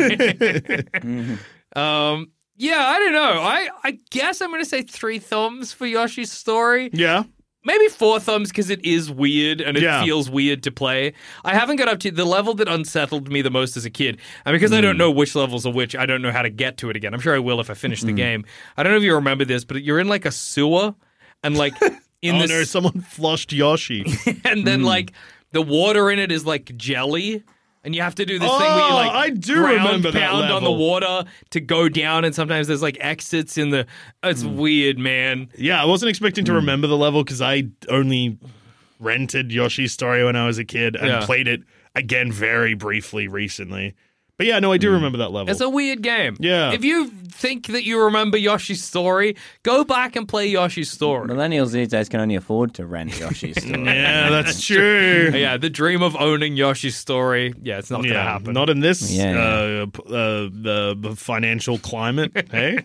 Yeah, I don't know. I guess I'm going to say 3 thumbs for Yoshi's story. Yeah. Maybe 4 thumbs because it is weird and it Yeah. feels weird to play. I haven't got up to the level that unsettled me the most as a kid. And because I don't know which levels are which, I don't know how to get to it again. I'm sure I will if I finish the game. I don't know if you remember this, but you're in like a sewer and like in Oh the no, someone flushed Yoshi. and then like the water in it is like jelly. And you have to do this thing where you like I do remember that pound on the level. water to go down, and sometimes there's like exits in the. It's weird, man. Yeah, I wasn't expecting to remember the level because I only rented Yoshi's Story when I was a kid and played it again very briefly recently. But yeah, no, I do remember that level. It's a weird game. Yeah. If you think that you remember Yoshi's Story, go back and play Yoshi's Story. Millennials these days can only afford to rent Yoshi's Story. Yeah, that's true. Yeah, the dream of owning Yoshi's Story. Yeah, it's not going to happen. Not in this Yeah. the financial climate. Hey?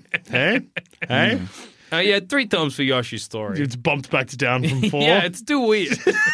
Yeah, 3 thumbs for Yoshi's Story. It's bumped back to down from 4. Yeah, it's too weird.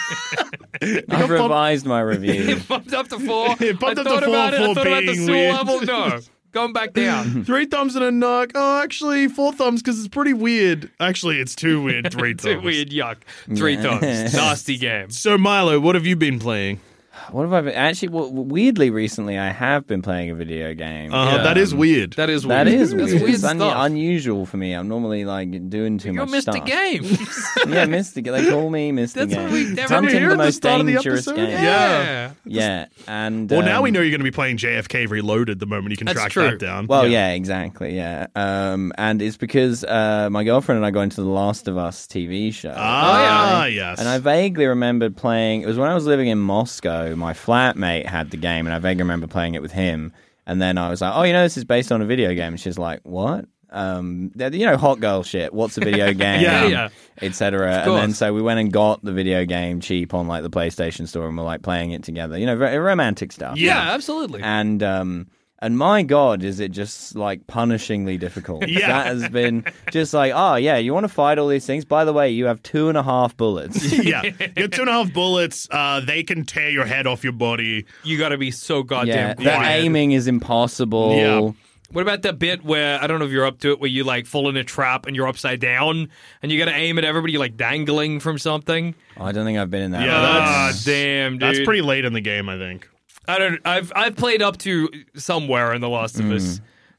I've revised my review. It bumped up to 4. It bumped I up to thought 4 about it. I for thought about the being sewer weird. level. No, going back down. 3 thumbs and a knock. Oh, actually, 4 thumbs because it's pretty weird. Actually, it's too weird. 3 thumbs. Too weird, yuck. 3 thumbs. Nasty game. So, Milo, what have you been playing? What have I been? Actually, weirdly, recently, I have been playing a video game. That is weird. That is weird. That is That's weird. weird It's stuff. unusual for me. I'm normally like doing too You're much Mr. stuff. Games. Yeah, Mr. They call me Mr. That's what we Game. never Something hear the at the most start of the dangerous episode. game. Yeah. Yeah, and Well, now we know you're going to be playing JFK Reloaded the moment you can That's track true. that down. Well, yeah, exactly. Yeah, and it's because my girlfriend and I got into the Last of Us TV show. Yes. And I vaguely remembered playing. It was when I was living in Moscow. My flatmate had the game, and I vaguely remember playing it with him. And then I was like, "Oh, this is based on a video game." And she's like, "What?" Hot girl shit. What's a video game? Yeah. Etc. And then so we went and got the video game cheap on like the PlayStation Store, and we're like playing it together. Very romantic stuff. Yeah, absolutely. And my God, is it just like punishingly difficult? Yeah. That has been just like, oh yeah, you want to fight all these things? By the way, you have 2.5 bullets. Yeah. You got 2.5 bullets. They can tear your head off your body. You got to be so Yeah, goddamn the quiet. aiming is impossible. Yeah. What about the bit where, I don't know if you're up to it, where you like fall in a trap and you're upside down and you got to aim at everybody like dangling from something? I don't think I've been in that. Yeah, that's- damn, dude. That's pretty late in the game, I think. I've played up to somewhere in The Last of Us.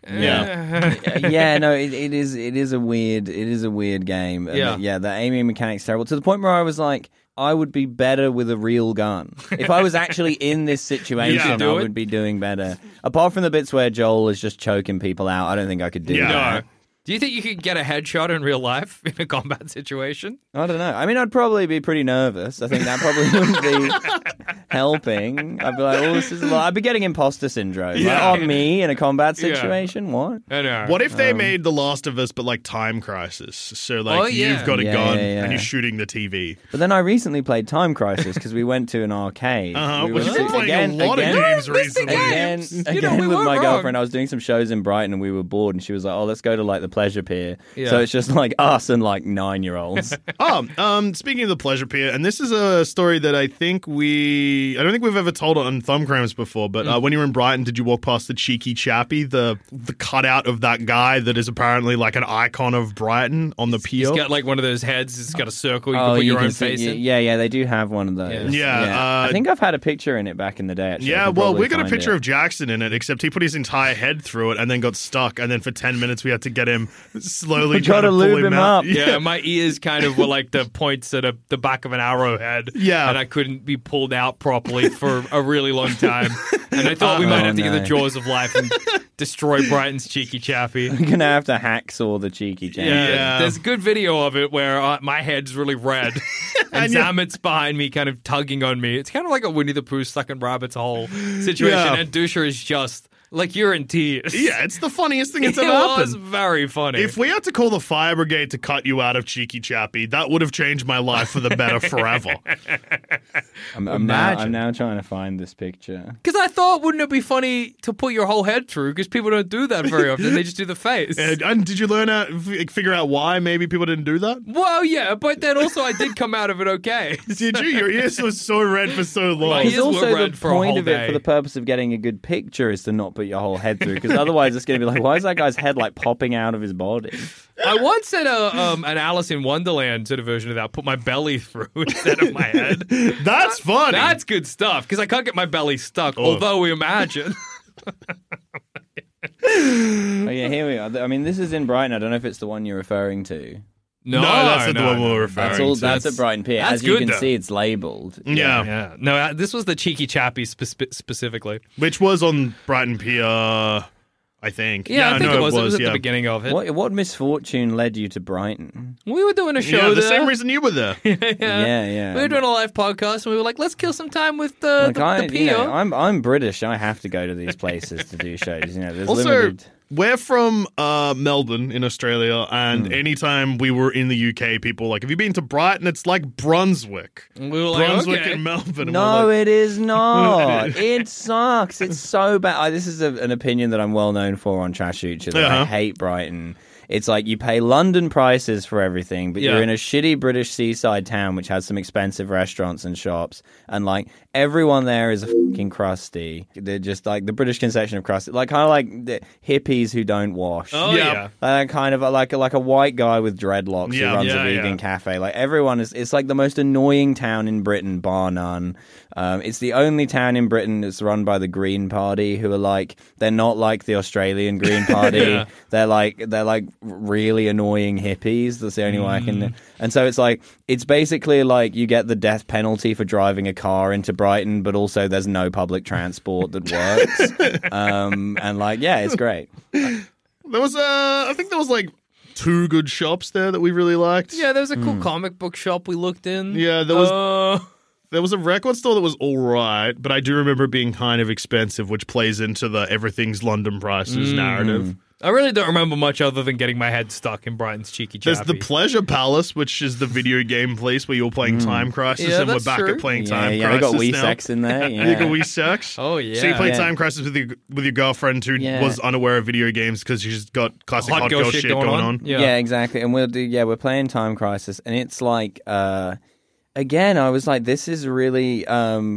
Yeah, no, it is a weird game. And Yeah. the aiming mechanic's terrible to the point where I was like, I would be better with a real gun. If I was actually in this situation, I would be doing better. Apart from the bits where Joel is just choking people out, I don't think I could do that. No. Do you think you could get a headshot in real life in a combat situation? I don't know. I mean, I'd probably be pretty nervous. I think that probably wouldn't be helping. I'd be like, oh, this is a lot. I'd be getting imposter syndrome. Yeah. Like, on me in a combat situation? What? I know. What if they made The Last of Us, but like Time Crisis? So, like, you've got a Yeah, gun yeah, yeah. and you're shooting the TV. But then I recently played Time Crisis because we went to an arcade. Well, went you've been to- playing a lot of games recently. Again, You know, we with weren't my wrong. girlfriend, I was doing some shows in Brighton and we were bored, and she was like, "Oh, let's go to like the Pleasure Pier." Yeah. So it's just like us and like 9-year-olds. Speaking of the Pleasure Pier, and this is a story that I don't think we've ever told on Thumbcramps before, but when you were in Brighton, did you walk past the Cheeky Chappie, the cutout of that guy that is apparently like an icon of Brighton on the pier? He's got like one of those heads. It's got a circle. You can put your own face in. Yeah, they do have one of those. Yeah, I think I've had a picture in it back in the day. Actually. I Yeah, could well, probably we got a find picture it. of Jackson in it, except he put his entire head through it and then got stuck. And then for 10 minutes, we had to get him slowly We trying gotta to pull lube him him out. up. Yeah, my ears kind of were like the points at the back of an arrowhead. Yeah. And I couldn't be pulled out properly for a really long time. And I thought we might have to get the no. jaws of life and destroy Brighton's Cheeky Chappie. You're gonna have to hacksaw the Cheeky Chappie. Yeah, there's a good video of it where my head's really red and Zamet's behind me kind of tugging on me. It's kind of like a Winnie the Pooh stuck in rabbit's hole situation. Yeah. And Dusha is just like, you're in tears. Yeah, it's the funniest thing that's It ever was happened. very funny. If we had to call the fire brigade to cut you out of Cheeky Chappie, that would have changed my life for the better forever. I'm now trying to find this picture. Because I thought, wouldn't it be funny to put your whole head through? Because people don't do that very often. They just do the face. And did you learn figure out why maybe people didn't do that? Well, yeah, but then also I did come out of it okay. Did you? Your ears were so red for so long. My Because ears were also red the for a point whole of it, day. for the purpose of getting a good picture, is to not put your whole head through. Because otherwise, it's going to be like, why is that guy's head like popping out of his body? I once said an Alice in Wonderland sort of version of that. Put my belly through instead of my head. That's funny. That's good stuff because I can't get my belly stuck. Although we imagine. Oh yeah, here we are. I mean, this is in Brighton. I don't know if it's the one you're referring to. No, that's the one we're referring to. That's at Brighton Pier. That's As you good, can though. see, it's labelled. Yeah. No, this was the Cheeky Chappie specifically. Which was on Brighton Pier, I think. Yeah, I think know it was. It was at yeah. the beginning of it. What misfortune led you to Brighton? We were doing a show Yeah, the there. same reason you were there. Yeah. We were doing a live podcast, and we were like, let's kill some time with the Pier. You know, I'm British. I have to go to these places to do shows. You know, there's Also, limited. we're from Melbourne in Australia, and anytime we were in the UK, people were like, have you been to Brighton? It's like Brunswick. And we were like, Brunswick okay. and Melbourne. And No, we're like, it is not. It sucks. It's so bad. This is an opinion that I'm well known for on Trashucha, that I hate Brighton. It's like you pay London prices for everything, but you're in a shitty British seaside town which has some expensive restaurants and shops, and like everyone there is a fucking crusty. They're just like the British conception of crusty, like kind of like the hippies who don't wash. Oh, yeah. Kind of like a white guy with dreadlocks who runs a vegan cafe. Like everyone is. It's like the most annoying town in Britain, bar none. It's the only town in Britain that's run by the Green Party, who are like they're not like the Australian Green Party. They're like really annoying hippies. That's the only way I can. And so it's basically like you get the death penalty for driving a car into Brighton, but also there's no public transport that works. And like, yeah, it's great. there was I think there was like 2 good shops there that we really liked. Yeah, there was a cool comic book shop we looked in. Yeah, there was a record store that was all right, but I do remember it being kind of expensive, which plays into the everything's London prices narrative. I really don't remember much other than getting my head stuck in Brighton's Cheeky Chappie. There's the Pleasure Palace, which is the video game place where you're playing Time Crisis, Yeah, and we're that's back true. at playing Yeah, Time they Crisis got Wii now. sex in there. Yeah. You got Wii sex. Oh, yeah. So you played Yeah. Time Crisis with your girlfriend who was unaware of video games because she's got classic hot girl shit going on. Yeah. Exactly. And we're playing Time Crisis, and it's like again, I was like, this is really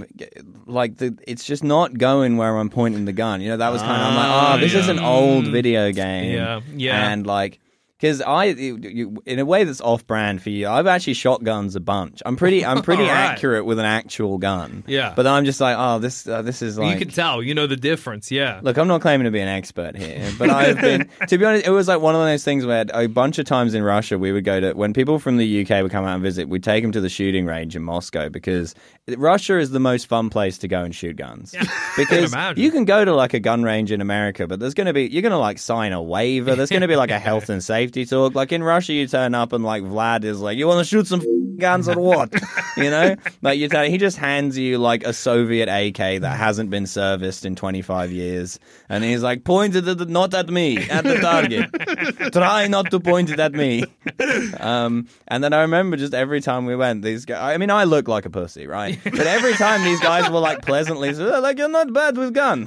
it's just not going where I'm pointing the gun. You know, that was kind of I'm like, this is an old video game. Yeah. And like, because in a way that's off-brand for you, I've actually shotguns a bunch. I'm pretty Right. accurate with an actual gun. Yeah. But I'm just like, this is like. You can tell. You know the difference, yeah. Look, I'm not claiming to be an expert here, but I've been, to be honest, it was like one of those things where a bunch of times in Russia we would go to, when people from the UK would come out and visit, we'd take them to the shooting range in Moscow, because Russia is the most fun place to go and shoot guns. Because you can go to like a gun range in America, but you're going to like sign a waiver. There's going to be like a health and safety talk. Like in Russia, you turn up and like Vlad is like, you want to shoot some guns or what? You know? Like he just hands you like a Soviet AK that hasn't been serviced in 25 years. And he's like, point it not at me, at the target. Try not to point it at me. And then I remember just every time we went, these guys, I mean, I look like a pussy, right? But every time these guys were like pleasantly, like, you're not bad with gun.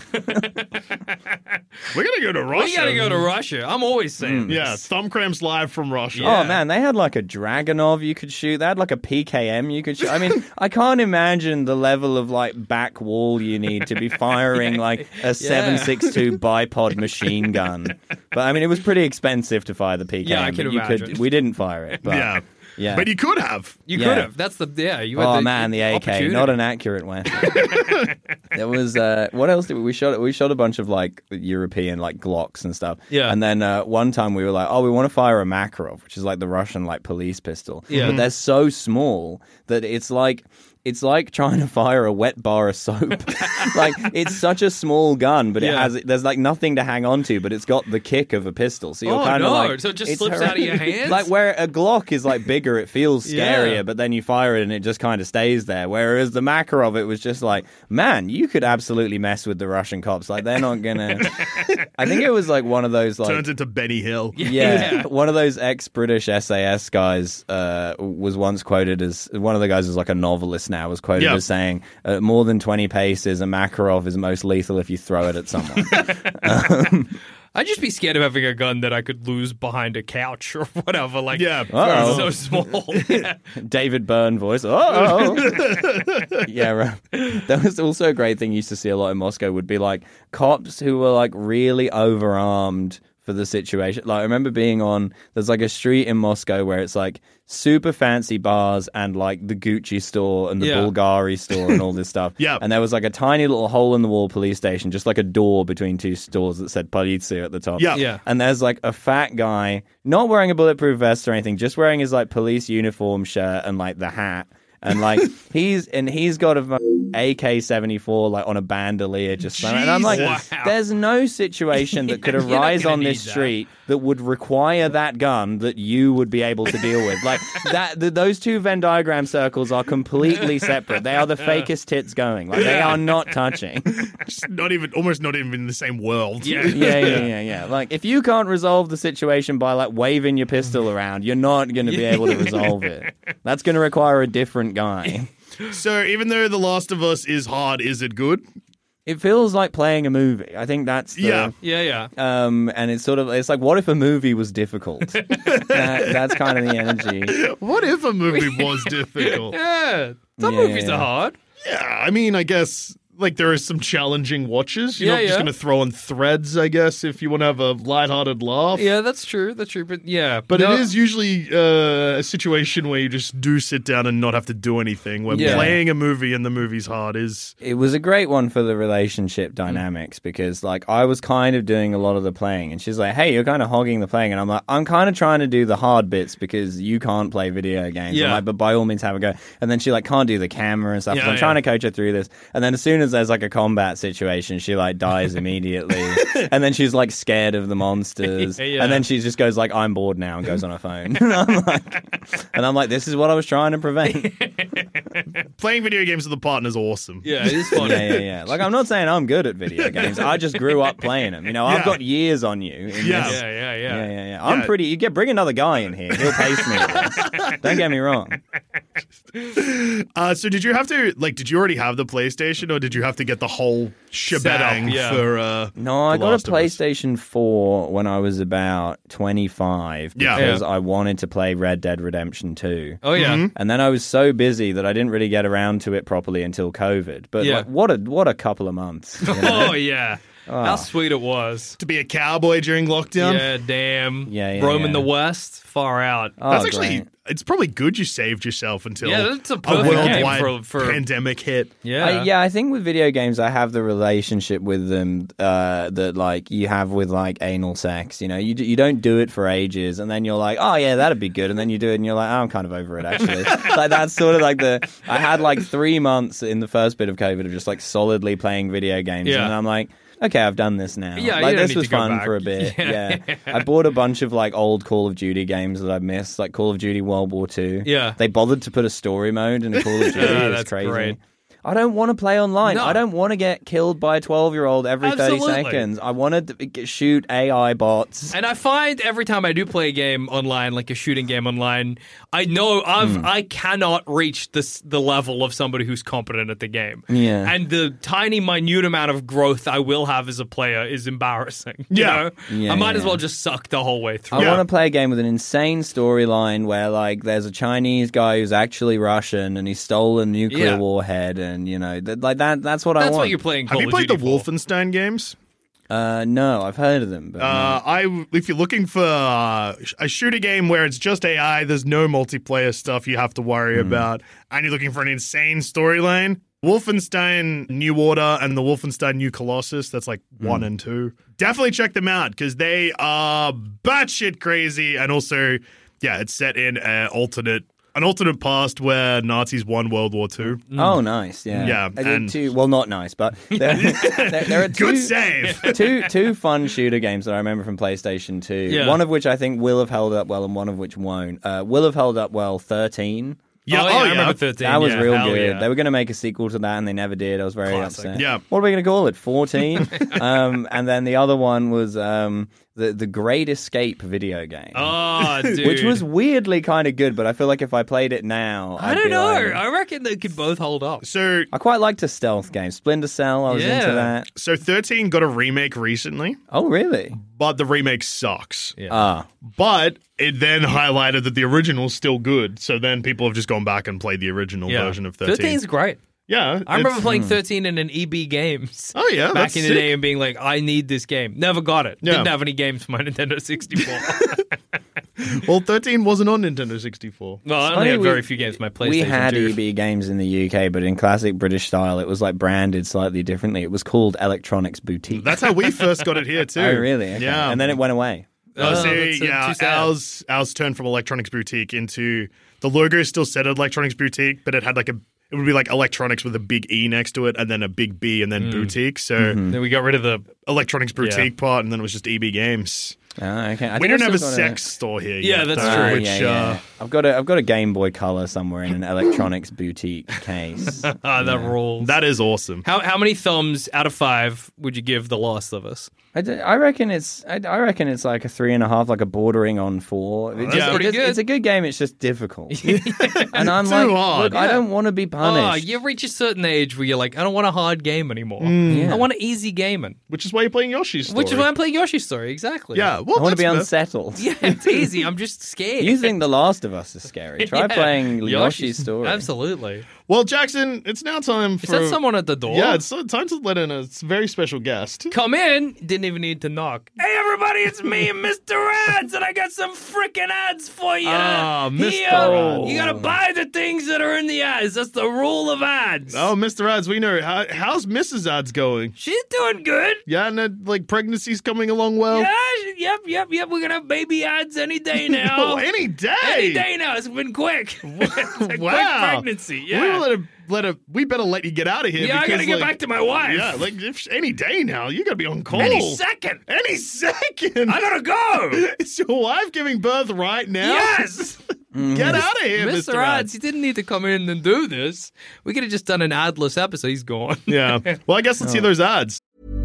We're gonna go to Russia. We gotta go to Russia. I'm always saying this. Yeah, Thumb Cramps live from Russia. Oh man, they had like a Dragunov you could shoot. They had like a PKM you could shoot. I mean, I can't imagine the level of like back wall you need to be firing like a 7.62 bipod machine gun. But I mean, it was pretty expensive to fire the PKM. Yeah, I can but imagine. We didn't fire it. But, yeah. But you could have. You Yeah. could have. That's the You had the AK, opportunity. not an accurate weapon. There was what else did we shot? We shot a bunch of like European like Glocks and stuff. Yeah. And then one time we were like, we want to fire a Makarov, which is like the Russian like police pistol. Yeah. But they're so small that it's like trying to fire a wet bar of soap. Like it's such a small gun, but there's like nothing to hang on to, but it's got the kick of a pistol. So you're kind of like, so it just it's slips out of your hands. like where a Glock is like bigger, it feels scarier, Yeah. but then you fire it and it just kind of stays there. Whereas the Makarov, it was just like, man, you could absolutely mess with the Russian cops. Like they're not gonna. I think it was like one of those like Turns into Benny Hill. yeah, one of those ex-British SAS guys was once quoted as one of the guys is like a novelist now was quoted as saying more than 20 paces, a Makarov is most lethal if you throw it at someone. I'd just be scared of having a gun that I could lose behind a couch or whatever. Like, Yeah. it's so small. Yeah. David Byrne voice. Oh, yeah. Right. That was also a great thing you used to see a lot in Moscow. Would be like cops who were like really overarmed for the situation. Like, I remember being on, there's like a street in Moscow where it's like super fancy bars and like the Gucci store and the Bulgari store and all this stuff. Yeah. And there was like a tiny little hole in the wall police station, just like a door between two stores that said Poliция at the top. Yeah. Yeah. And there's like a fat guy, not wearing a bulletproof vest or anything, just wearing his like police uniform shirt and like the hat. And like he's got a AK-74 like on a bandolier just slamming. And I'm like, Jesus. there's no situation that could You're not arise gonna on this need that. street that would require that gun that you would be able to deal with. Like those two Venn diagram circles are completely separate. They are the fakest tits going. Like they are not touching. Just almost not even in the same world. Yeah. Yeah. Like if you can't resolve the situation by like waving your pistol around, you're not going to be able to resolve it. That's going to require a different guy. So even though The Last of Us is hard, is it good? It feels like playing a movie. I think that's the, Yeah. and it's like, what if a movie was difficult? That's kind of the energy. What if a movie was difficult? Yeah. Some Yeah, movies yeah. are hard. Yeah, I mean, I guess like there are some challenging watches. You're Yeah, not just yeah. going to throw in Threads, I guess, if you want to have a lighthearted laugh. Yeah, that's true. But yeah. But No- it is usually a situation where you just do sit down and not have to do anything. Where Yeah. playing a movie and the movie's hard is... It was a great one for the relationship dynamics because, like, I was kind of doing a lot of the playing, and she's like, "Hey, you're kind of hogging the playing," and I'm like, "I'm kind of trying to do the hard bits because you can't play video games." Yeah. I'm like, "But by all means, have a go." And then she like can't do the camera and stuff. Yeah, so I'm trying to coach her through this, and then as soon as there's like a combat situation, she like dies immediately, and then she's like scared of the monsters, Yeah. and then she just goes like, "I'm bored now," and goes on her phone. and I'm like, "This is what I was trying to prevent." Playing video games with a partner is awesome. Yeah, it is fun. Yeah. Like, I'm not saying I'm good at video games. I just grew up playing them. You know, I've Yeah. got years on you. in Yeah. this. Yeah. I'm Yeah. pretty. Bring another guy in here. He'll pace me. with this. Don't get me wrong. So did you have to, like, did you already have the PlayStation or did you have to get the whole shebang yeah. for No, I The got Last a of Us? PlayStation 4 when I was about 25 Yeah. because I wanted to play Red Dead Redemption 2. Oh yeah. Mm-hmm. And then I was so busy that I didn't really get around to it properly until COVID. But Yeah. like, what a couple of months. You know? Oh yeah. How sweet it was. To be a cowboy during lockdown? Yeah, damn. Yeah, Roaming yeah. the West, far out. Oh, That's actually, great. it's probably good you saved yourself until Yeah, that's a perfect game worldwide for pandemic hit. yeah. I think with video games, I have the relationship with them that like you have with like anal sex. You know, you don't do it for ages, and then you're like, oh yeah, that'd be good, and then you do it, and you're like, oh, I'm kind of over it actually. Like that's sort of like I had like 3 months in the first bit of COVID of just like solidly playing video games, Yeah. and I'm like, okay, I've done this now. Yeah, you like don't this need was to go fun back. for a bit. Yeah. Yeah. I bought a bunch of like old Call of Duty games that I missed, like Call of Duty World War II. Yeah. They bothered to put a story mode in Call of Duty. Yeah, It was that's crazy. great. I don't want to play online. No. I don't want to get killed by a 12-year-old every Absolutely. 30 seconds. I want to shoot AI bots. And I find every time I do play a game online, like a shooting game online, I know I cannot reach the level of somebody who's competent at the game. Yeah. And the tiny, minute amount of growth I will have as a player is embarrassing. You Yeah. know? Yeah, I might as yeah. well just suck the whole way through. I want to play a game with an insane storyline where, like, there's a Chinese guy who's actually Russian and he stole a nuclear Yeah. warhead, and you know, that's what I That's want. what you're playing Call Have you of played the Duty for. Wolfenstein games? No, I've heard of them. But no. If you're looking for a shooter game where it's just AI, there's no multiplayer stuff you have to worry about, and you're looking for an insane storyline, Wolfenstein New Order and the Wolfenstein New Colossus, that's like 1 and 2. Definitely check them out because they are batshit crazy, and also, yeah, it's set in an alternate past where Nazis won World War II. Oh, nice. Yeah. Yeah, I did and- two. Well, not nice, but there are two. Good save. two fun shooter games that I remember from PlayStation 2. Yeah. One of which I think will have held up well, and one of which won't. Will have held up well. 13. Yeah, I remember 13. That was yeah, real hell good. yeah. They were going to make a sequel to that, and they never did. I was very Classic. upset. Yeah. What are we going to call it? 14. And then the other one was the Great Escape video game. Oh, dude. Which was weirdly kind of good, but I feel like if I played it now, I I'd don't be know. like- I reckon they could both hold up. So I quite liked a stealth game. Splinter Cell, I was Yeah. into that. So 13 got a remake recently, Oh, really? but the remake sucks. Yeah. Ah. But it then highlighted that the original's still good, so then people have just gone back and played the original Yeah. version of 13. 13's great. Yeah. I remember playing 13 in an EB Games. Oh, yeah. Back that's in the sick. day and being like, I need this game. Never got it. Yeah. Didn't have any games for my Nintendo 64. Well, 13 wasn't on Nintendo 64. Well, I only funny, had we- very few games for my PlayStation We had 2. EB games in the UK, but in classic British style, it was like branded slightly differently. It was called Electronics Boutique. That's how we first got it here, too. Oh, really? Okay. Yeah. And then it went away. See, that's too sad. ours turned from Electronics Boutique into the logo still said Electronics Boutique, but it had it would be like electronics with a big E next to it, and then a big B, and then boutique. So Then we got rid of the... Electronics Boutique part, and then it was just EB Games. Okay. I We think don't have a still got sex store here. Yeah, yet, that's though, true. Which, yeah. I've got a Game Boy Color somewhere in an Electronics Boutique case. that rules. that is awesome. How many thumbs out of 5 would you give The Last of Us? I reckon it's like a 3.5, like a bordering on 4. pretty good. It's a good game. It's just difficult. And I'm Too like, hard. look, I don't want to be Oh, punished. you reach a certain age where you're like, I don't want a hard game anymore. Yeah. I want an easy gaming. Which is why you're playing Yoshi's Story. Which is why I'm playing Yoshi's Story, exactly. Yeah, well, I want to be that's fair. unsettled. Yeah, it's easy. I'm just scared. You think The Last of Us is scary? Try Yeah. playing Yoshi's Story. Absolutely. Well, Jackson, it's now time for... Is that someone at the door? Yeah, it's time to let in a very special guest. Come in. Didn't even need to knock. Hey, everybody, it's me, Mr. Ads, and I got some freaking ads for you. Ah, Mr. Here, Ads. you gotta buy the things that are in the ads. That's the rule of ads. Oh, Mr. Ads, we know. How's Mrs. Ads going? She's doing good. Yeah, and like pregnancy's coming along well? Yeah, yep. We're gonna have baby ads any day now. Oh, any day. Any day now. It's been quick. It's a quick Wow. pregnancy. Yeah. We better let you get out of here. Yeah, I because, gotta get back to my wife. Yeah, like if any day now, you gotta be on call. Any second. Any second. I gotta go. Is your wife giving birth right now? Yes. Get out of here, Mr. Ads, you didn't need to come in and do this. We could have just done an adless episode. He's gone. Yeah. Well, I guess let's hear those ads.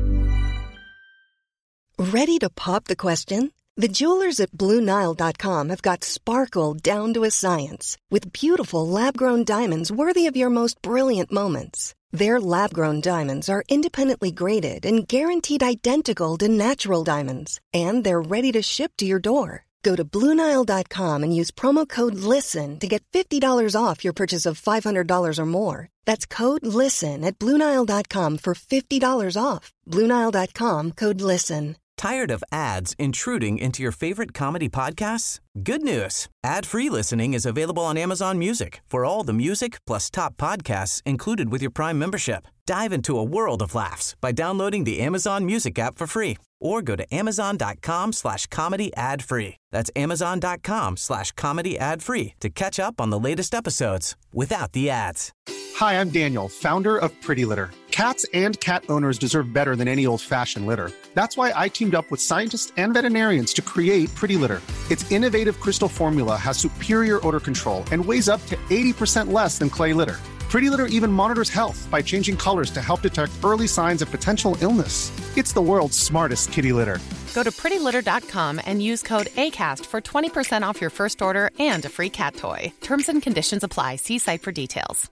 Ready to pop the question? The jewelers at BlueNile.com have got sparkle down to a science with beautiful lab-grown diamonds worthy of your most brilliant moments. Their lab-grown diamonds are independently graded and guaranteed identical to natural diamonds, and they're ready to ship to your door. Go to BlueNile.com and use promo code LISTEN to get $50 off your purchase of $500 or more. That's code LISTEN at BlueNile.com for $50 off. BlueNile.com, code LISTEN. Tired of ads intruding into your favorite comedy podcasts? Good news. Ad-free listening is available on Amazon Music for all the music plus top podcasts included with your Prime membership. Dive into a world of laughs by downloading the Amazon Music app for free or go to amazon.com/comedy ad-free. That's amazon.com/comedy ad-free to catch up on the latest episodes without the ads. Hi, I'm Daniel, founder of Pretty Litter. Cats and cat owners deserve better than any old-fashioned litter. That's why I teamed up with scientists and veterinarians to create Pretty Litter. Its innovative crystal formula has superior odor control and weighs up to 80% less than clay litter. Pretty Litter even monitors health by changing colors to help detect early signs of potential illness. It's the world's smartest kitty litter. Go to prettylitter.com and use code ACAST for 20% off your first order and a free cat toy. Terms and conditions apply. See site for details.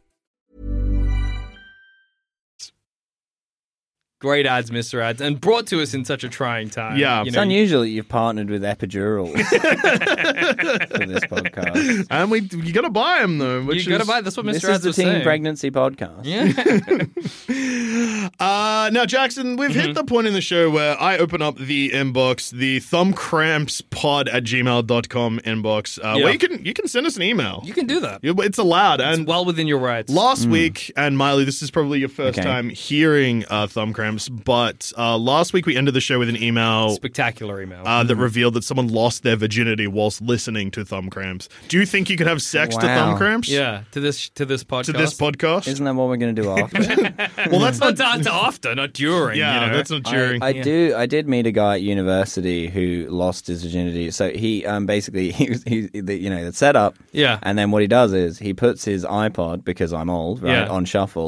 Great ads, Mr. Ads, and brought to us in such a trying time. Yeah. It's unusual that you've partnered with Epidural for this podcast. And you got to buy them though. You got to buy. That's what Mr. This Ads is the was teen saying. pregnancy podcast. Yeah. Now, Jackson, we've hit the point in the show where I open up the inbox, the thumbcrampspod@gmail.com inbox, where you can send us an email. You can do that. It's allowed. It's And well within your rights. last week, and Miley, this is probably your first Okay. time hearing Thumb Cramps, but last week we ended the show with an email Spectacular email. that revealed that someone lost their virginity whilst listening to Thumb Cramps. Do you think you could have sex to Wow. Thumb Cramps? yeah, to this podcast. To this podcast? Isn't that what we're going to do after? Well, that's Not not. after, not during. Yeah, you know? that's not during. I did meet a guy at university who lost his virginity. So he basically the setup. Yeah. And then what he does is he puts his iPod, because I'm old, right, Yeah. on shuffle.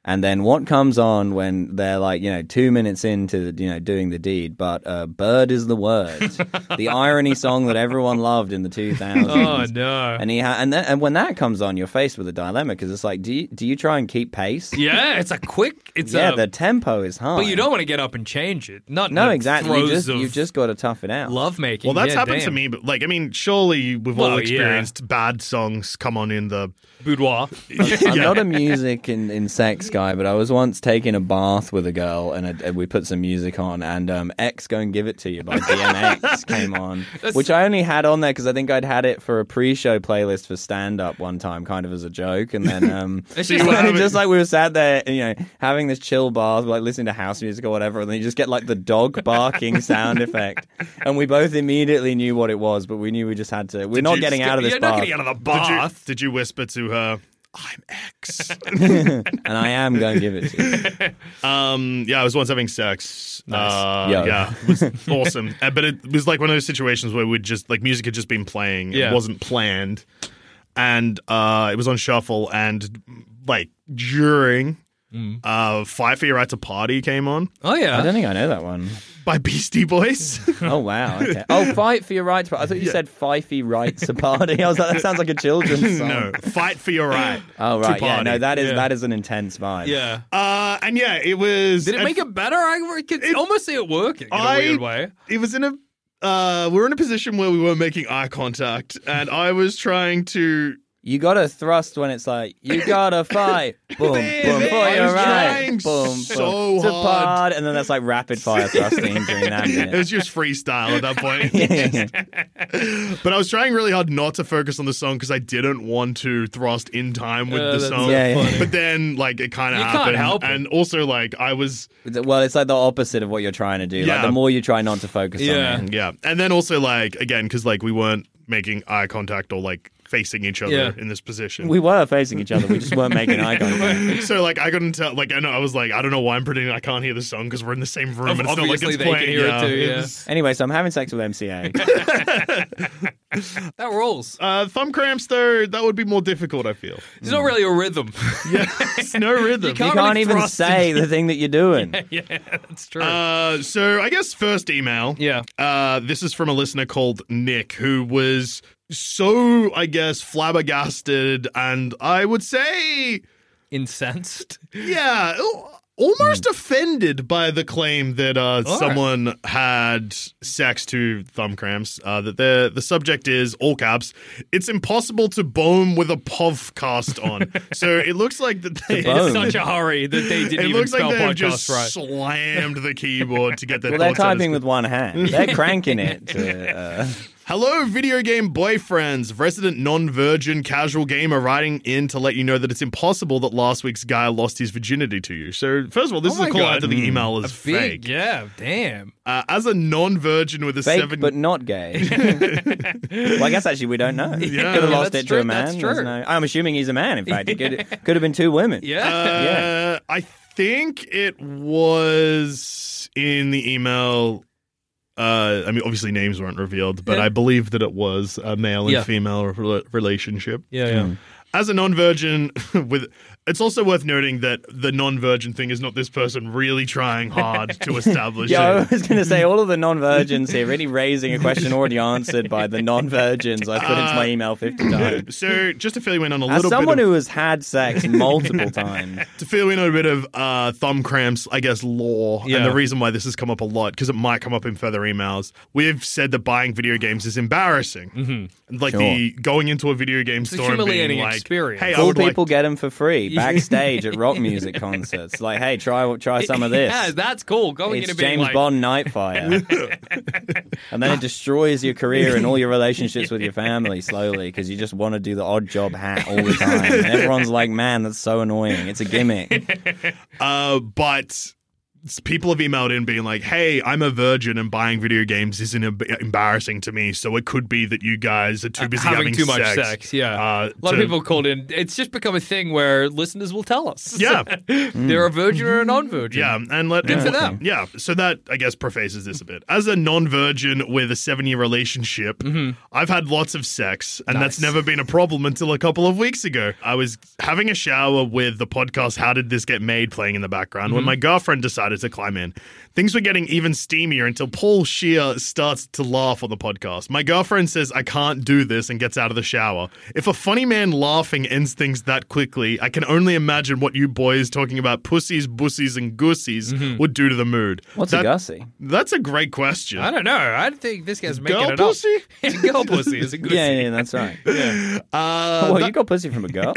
And then what comes on when they're like, 2 minutes into, doing the deed, but bird is the word. The irony song that everyone loved in the 2000s. Oh, no. And when that comes on, you're faced with a dilemma because it's like, do you try and keep pace? Yeah, it's a quick... the tempo is high. But you don't want to get up and change it. No, exactly. You've just got to tough it out. Lovemaking. Well, that's happened to me, but surely we've all experienced bad songs come on in the... boudoir. I'm not a music and sex guy, but I was once taking a bath with a girl and we put some music on and X Go and Give It To You by DMX came on, which I only had on there because I think I'd had it for a pre-show playlist for stand-up one time, kind of as a joke. And then just like we were sat there, having this chill bath, like listening to house music or whatever, and then you just get like the dog barking sound effect. And we both immediately knew what it was, but we knew we just had to. We're not getting out of this bath. You're not getting out of the bath. Did you whisper to her, I'm X? And I am going to give it to you. I was once having sex. Nice. It was awesome. But it was like one of those situations where we'd just, like, music had just been playing. It wasn't planned. And it was on shuffle. And, like, during Fight for Your Right to Party came on. Oh, yeah. I don't think I know that one. By Beastie Boys. Oh, wow. Okay. Oh, Fight for Your Right to Party. I thought you said Fifey Right to Party. I was like, that sounds like a children's song. No, Fight for Your Right. Oh, right. To Yeah, party. no, that is an intense vibe. Yeah. And yeah, it was... Did it make it better? I could almost see it working in a weird way. It was in a... we were in a position where we weren't making eye contact, and I was trying to... You gotta thrust when it's like, you gotta fight. Boom, boom, for your right. Boom, boom. So to hard. part. And then that's like rapid fire thrusting during that minute. It was just freestyle at that point. But I was trying really hard not to focus on the song because I didn't want to thrust in time with the song. Yeah. But then, like, it kind of You happened. can't help it. And also, like, I was... Well, it's like the opposite of what you're trying to do. Yeah. Like, the more you try not to focus on it. Yeah. And then also, like, again, because, like, we weren't making eye contact or, like, facing each other in this position. We were facing each other. We just weren't making eye contact. So, like, I couldn't tell. Like, I was like, I don't know why I'm pretending I can't hear the song because we're in the same room. And it's not like Obviously it's they playing. can hear it too, yeah. Anyway, so I'm having sex with MCA. That rules. Thumb cramps, though, that would be more difficult, I feel. There's not really a rhythm. Yeah, there's no rhythm. You can't really even thrust say the thing that you're doing. Yeah, that's true. So I guess first email. Yeah. This is from a listener called Nick, who was so, I guess, flabbergasted and I would say... Incensed? Yeah, almost offended by the claim that someone had sex to thumb cramps. That the subject is, all caps, it's impossible to bone with a podcast on. So it looks like that they... In such a hurry that they didn't even spell like they've podcast just right. slammed the keyboard to get their Well, they're thoughts out as typing quick. with one hand. They're cranking it to... Hello, video game boyfriends. Resident non-virgin casual gamer writing in to let you know that it's impossible that last week's guy lost his virginity to you. So, first of all, this is a call out to the email as fake. Yeah, damn. As a non-virgin with a Fake, but not gay. Well, I guess actually we don't know. Yeah. Could have lost That's it true, to a man. that's true. There's no- I'm assuming he's a man, in fact. It could have been two women. Yeah. I think it was in the email... I mean, obviously names weren't revealed, but I believe that it was a male and female relationship. Yeah. As a non-virgin, it's also worth noting that the non-virgin thing is not this person really trying hard to establish Yeah, I it. was going to say all of the non-virgins here really raising a question already answered by the non-virgins I put into my email 50 times. So, just to fill you in on a As little someone bit who has had sex multiple times. to fill you in on a bit of thumb cramps, I guess, lore, and Yeah. the reason why this has come up a lot, because it might come up in further emails, we've said that buying video games is embarrassing. Mm-hmm. Like the going into a video game store and being humiliating like, experience. hey, I Cool would like people get them for free backstage at rock music concerts. Like, hey, try some of this. Yeah, that's cool. Going in It's and being James like, Bond Nightfire. And then it destroys your career and all your relationships with your family slowly because you just want to do the odd job hat all the time. And everyone's like, man, that's so annoying. It's a gimmick. But people have emailed in being like, hey, I'm a virgin and buying video games isn't embarrassing to me, so it could be that you guys are too busy having too much sex. Yeah. A lot of people called in. It's just become a thing where listeners will tell us. Yeah. They're a virgin or a non-virgin. Yeah. And good for them. Yeah. So that, I guess, prefaces this a bit. As a non-virgin with a 7-year relationship, I've had lots of sex, and that's never been a problem until a couple of weeks ago. I was having a shower with the podcast How Did This Get Made playing in the background when my girlfriend decided to climb in. Things were getting even steamier until Paul Scheer starts to laugh on the podcast. My girlfriend says I can't do this and gets out of the shower. If a funny man laughing ends things that quickly, I can only imagine what you boys talking about pussies, bussies, and gussies would do to the mood. What's a gussie? That's a great question. I don't know. I think this guy's making girl it pussy? up. Girl pussy is a good Yeah, that's right. Yeah. You got pussy from a girl?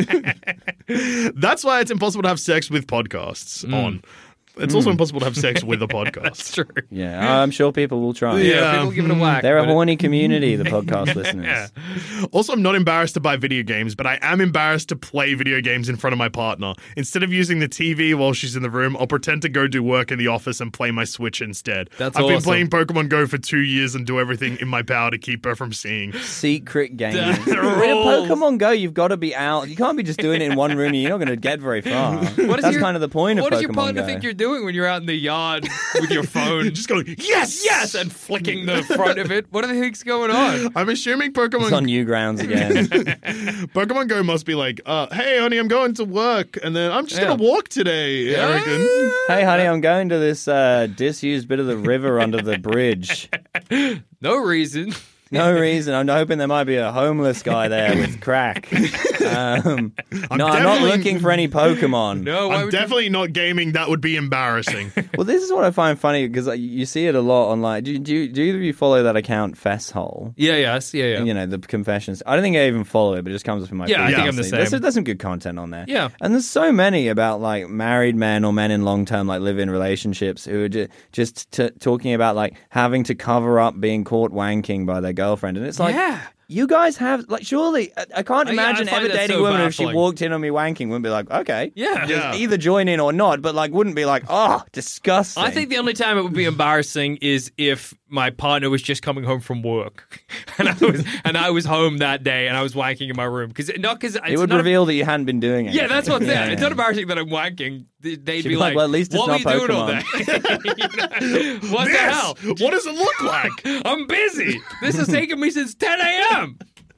That's why it's impossible to have sex with podcasts on. It's also impossible to have sex with a podcast. That's true. Yeah, I'm sure people will try. Yeah, people give it a whack. They're a horny community, the podcast listeners. Yeah. Also, I'm not embarrassed to buy video games, but I am embarrassed to play video games in front of my partner. Instead of using the TV while she's in the room, I'll pretend to go do work in the office and play my Switch instead. That's I've been awesome. playing Pokemon Go for 2 years and do everything in my power to keep her from seeing. Secret gaming. That's With rules. Pokemon Go, you've got to be out. You can't be just doing it in one room. You're not going to get very far. That's kind of the point of Pokemon Go. What does your partner think you're doing when you're out in the yard with your phone? Just going, yes! Yes! And flicking the front of it. What do they think's going on? I'm assuming Pokemon... It's on Newgrounds again. Pokemon Go must be like, hey, honey, I'm going to work, and then I'm just going to walk today, Aragon. Hey, honey, I'm going to this disused bit of the river under the bridge. No reason. No reason. I'm hoping there might be a homeless guy there with crack. I'm not looking for any Pokemon. No, I'm definitely not gaming. That would be embarrassing. Well, this is what I find funny because you see it a lot online. Do either of you follow that account, Fesshole? Yeah. You know, the confessions. I don't think I even follow it, but it just comes up in my feed. I think I'm the same. There's some good content on there. Yeah. And there's so many about like married men or men in long-term like live-in relationships who are just talking about like having to cover up being caught wanking by their girlfriend. And it's like, you guys have, like, surely, I can't imagine find ever that dating so a woman if she baffling. walked in on me wanking, wouldn't be like, okay. Yeah. Just either join in or not, but like wouldn't be like, oh, disgusting. I think the only time it would be embarrassing is if my partner was just coming home from work and I was home that day and I was wanking in my room. It would reveal that you hadn't been doing it. Yeah, that's what's there. It's not embarrassing that I'm wanking. They'd be like, well, at least it's what not were you doing all Pokemon. day? What the hell? What does it look like? I'm busy. This has taken me since 10 a.m.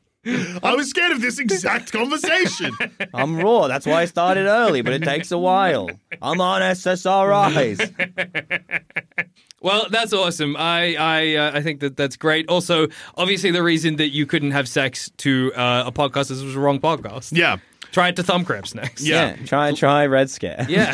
I was scared of this exact conversation. I'm raw. That's why I started early, but it takes a while. I'm on SSRIs. Well, that's awesome. I think that's great. Also, obviously, the reason that you couldn't have sex to a podcast is it was the wrong podcast. Yeah. Try it to Thumb Cramps next. Yeah. Try Red Scare. Yeah.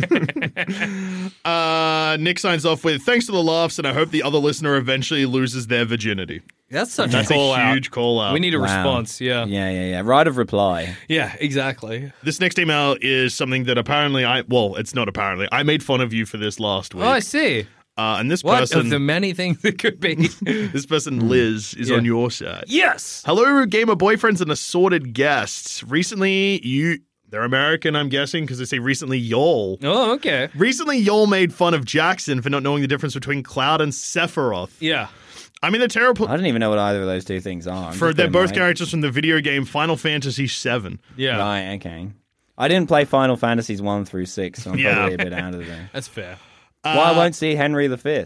Nick signs off with, thanks for the laughs, and I hope the other listener eventually loses their virginity. That's a huge call out. We need a response, yeah. Yeah. Right of reply. Yeah, exactly. This next email is something that apparently it's not apparently. I made fun of you for this last week. Oh, I see. And this What person... of the many things it could be? This person, Liz, is on your side. Yes! Hello, gamer boyfriends and assorted guests. Recently, they're American, I'm guessing, because they say recently y'all. Oh, okay. Recently, y'all made fun of Jackson for not knowing the difference between Cloud and Sephiroth. Yeah. I mean, they're terrible. I don't even know what either of those two things are. They're both characters from the video game Final Fantasy VII. Yeah. Right, okay. I didn't play Final Fantasies 1 through 6, so I'm probably a bit out of there. That's fair. Why I won't see Henry V?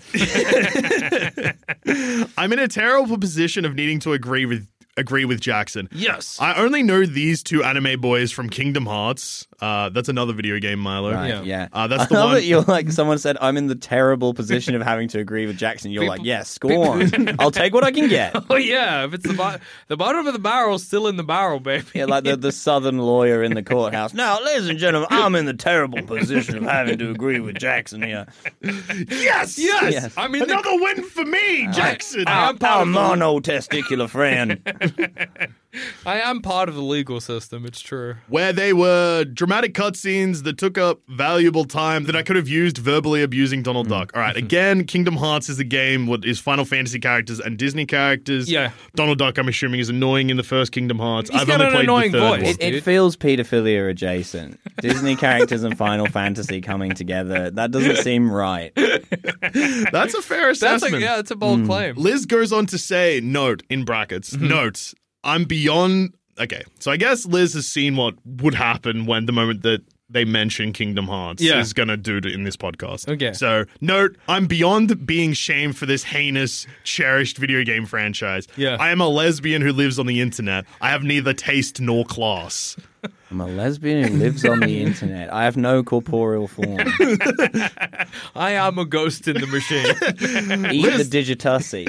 I'm in a terrible position of needing to agree with Jackson. Yes. I only know these two anime boys from Kingdom Hearts. That's another video game, Milo. Right, yeah. That's the I love one. that you're like, someone said, I'm in the terrible position of having to agree with Jackson. You're like, yes, score on. I'll take what I can get. Oh, yeah. If it's the bottom of the barrel's still in the barrel, baby. Yeah, like the southern lawyer in the courthouse. Now, ladies and gentlemen, I'm in the terrible position of having to agree with Jackson here. Yes. I mean, another win for me, Jackson. Our monotesticular friend. I am part of the legal system. It's true. Where they were dramatic cutscenes that took up valuable time that I could have used verbally abusing Donald Duck. All right, again, Kingdom Hearts is a game what is Final Fantasy characters and Disney characters. Yeah. Donald Duck, I'm assuming, is annoying in the first Kingdom Hearts. He's I've got only an played annoying the third voice. one. It feels pedophilia adjacent. Disney characters and Final Fantasy coming together. That doesn't seem right. That's a fair assessment. That's a bold claim. Liz goes on to say, note, in brackets, note, I'm beyond... Okay, so I guess Liz has seen what would happen when the moment that they mention Kingdom Hearts is going to do in this podcast. Okay. So, note, I'm beyond being shamed for this heinous, cherished video game franchise. Yeah. I am a lesbian who lives on the internet. I have neither taste nor class. I'm a lesbian who lives on the internet. I have no corporeal form. I am a ghost in the machine. Eat the digitussi.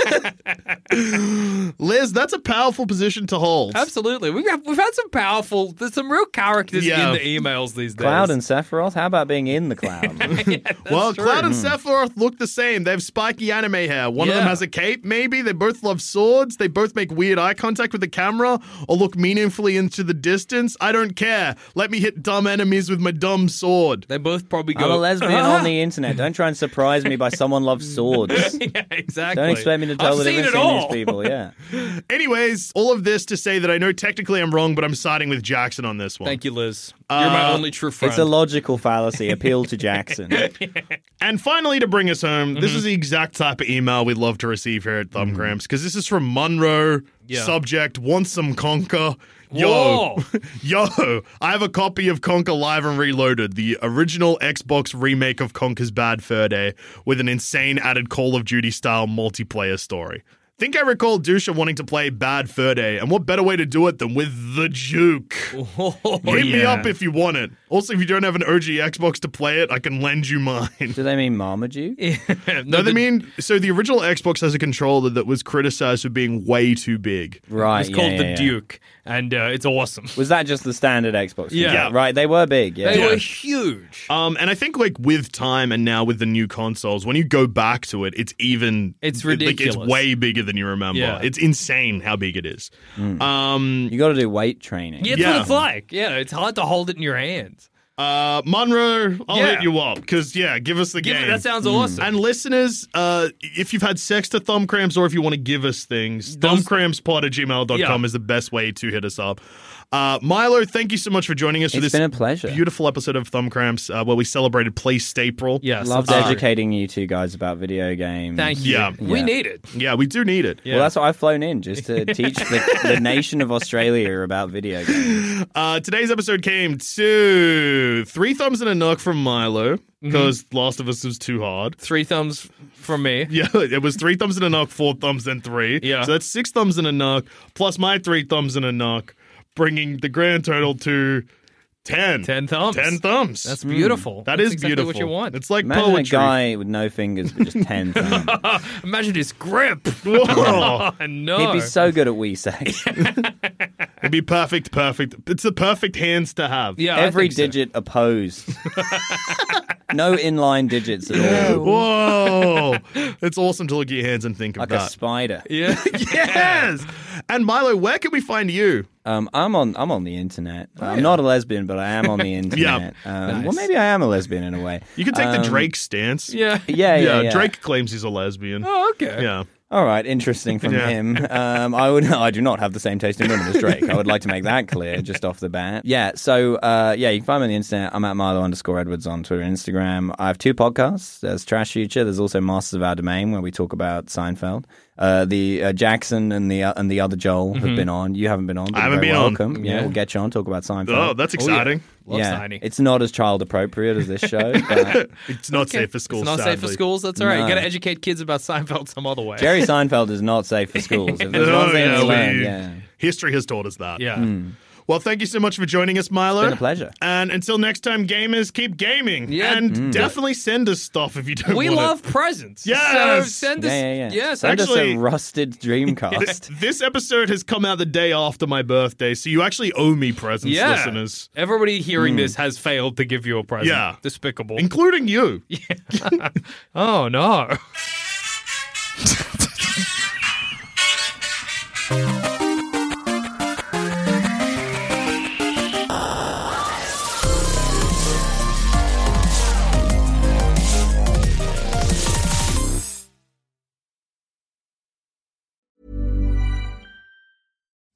Liz, that's a powerful position to hold. Absolutely. We've had there's some real characters in the emails these days. Cloud and Sephiroth? How about being in the cloud? Well, true. Cloud and Sephiroth look the same. They have spiky anime hair. One of them has a cape, maybe. They both love swords. They both make weird eye contact with the camera or look meaningfully into the distance. I don't care. Let me hit dumb enemies with my dumb sword. They both probably go... I'm a lesbian on the internet. Don't try and surprise me by someone loves swords. Yeah, exactly. Don't expect me to tell I've the seen difference it between all. these people, yeah. Anyways, all of this to say that I know technically I'm wrong, but I'm siding with Jackson on this one. Thank you, Liz. You're my only true friend. It's a logical fallacy. Appeal to Jackson. And finally, to bring us home, this is the exact type of email we love to receive here at Thumb Cramps, because this is from Monroe. Yeah. Subject, want some Conker? Whoa. Yo, I have a copy of Conker Live and Reloaded, the original Xbox remake of Conker's Bad Fur Day, with an insane added Call of Duty style multiplayer story. Think I recall Dusha wanting to play Bad Fur Day, and what better way to do it than with the Juke? Hit me up if you want it. Also, if you don't have an OG Xbox to play it, I can lend you mine. Do they mean Marmaduke? No, they mean, so the original Xbox has a controller that was criticized for being way too big. Right, It's called the Duke, and it's awesome. Was that just the standard Xbox? Yeah. Right, they were big, yeah. They were huge. And I think like with time and now with the new consoles, when you go back to it, it's even... It's ridiculous. Like, it's way bigger than you remember. Yeah. It's insane how big it is. You got to do weight training. Yeah, that's what it's like. Yeah, it's hard to hold it in your hands. Monroe, I'll hit you up because give us the game. That sounds awesome. And listeners, if you've had sex to Thumb Cramps or if you want to give us things, thumbcrampspod@gmail.com is the best way to hit us up. Milo, thank you so much for joining us for this been a pleasure. Beautiful episode of Thumb Cramps where we celebrated Place-April. Yes, Loved educating you two guys about video games. Thank you. Yeah. We need it. Yeah, we do need it. Well, that's why I've flown in, just to teach the nation of Australia about video games. Today's episode came to 3 thumbs and a knock from Milo because Last of Us was too hard. 3 thumbs from me. Yeah, it was 3 thumbs and a knock, 4 thumbs and 3. Yeah. So that's 6 thumbs and a knock, plus my 3 thumbs and a knock, bringing the grand total to 10. 10 thumbs. 10 thumbs. That's beautiful. That That's is exactly beautiful. what you want. It's like Imagine poetry. a guy with no fingers but just 10 thumbs. Imagine his grip. Whoa. No. He'd be so good at Wii sex. It'd be perfect. It's the perfect hands to have. Yeah, Every I think so. digit opposed. No inline digits at all. Whoa. It's awesome to look at your hands and think Like of a that. spider. Yeah. Yes. And Milo, where can we find you? I'm on the internet. I'm not a lesbian, but I am on the internet. Nice. Well, maybe I am a lesbian in a way. You can take the Drake stance. Yeah. Yeah. Drake claims he's a lesbian. Oh, okay. Yeah. All right, interesting from him. I do not have the same taste in women as Drake. I would like to make that clear just off the bat. Yeah, so you can find me on the internet. I'm at Milo_Edwards on Twitter and Instagram. I have 2 podcasts. There's Trash Future. There's also Masters of Our Domain, where we talk about Seinfeld. The Jackson and the other Joel have been on. You haven't been on. But I haven't you're very been on. welcome. Yeah, we'll get you on. Talk about Seinfeld. Oh, that's exciting. Love yeah, Steiny. it's not as child appropriate as this show. But It's not safe for schools. It's not safe for sadly. schools. That's all right. No. You got to educate kids about Seinfeld some other way. Jerry Seinfeld is not safe for schools. If there's one thing we learned, History has taught us that. Yeah. Well, thank you so much for joining us, Milo. It's been a pleasure. And until next time, gamers, keep gaming. Yeah. And definitely send us stuff if you don't We want love presents. Yes. So send us. Yeah. Yes. Send actually- us a rusted Dreamcast. This episode has come out the day after my birthday, so you actually owe me presents, Yeah. listeners. Everybody hearing this has failed to give you a present. Yeah. Despicable. Including you. Oh, no.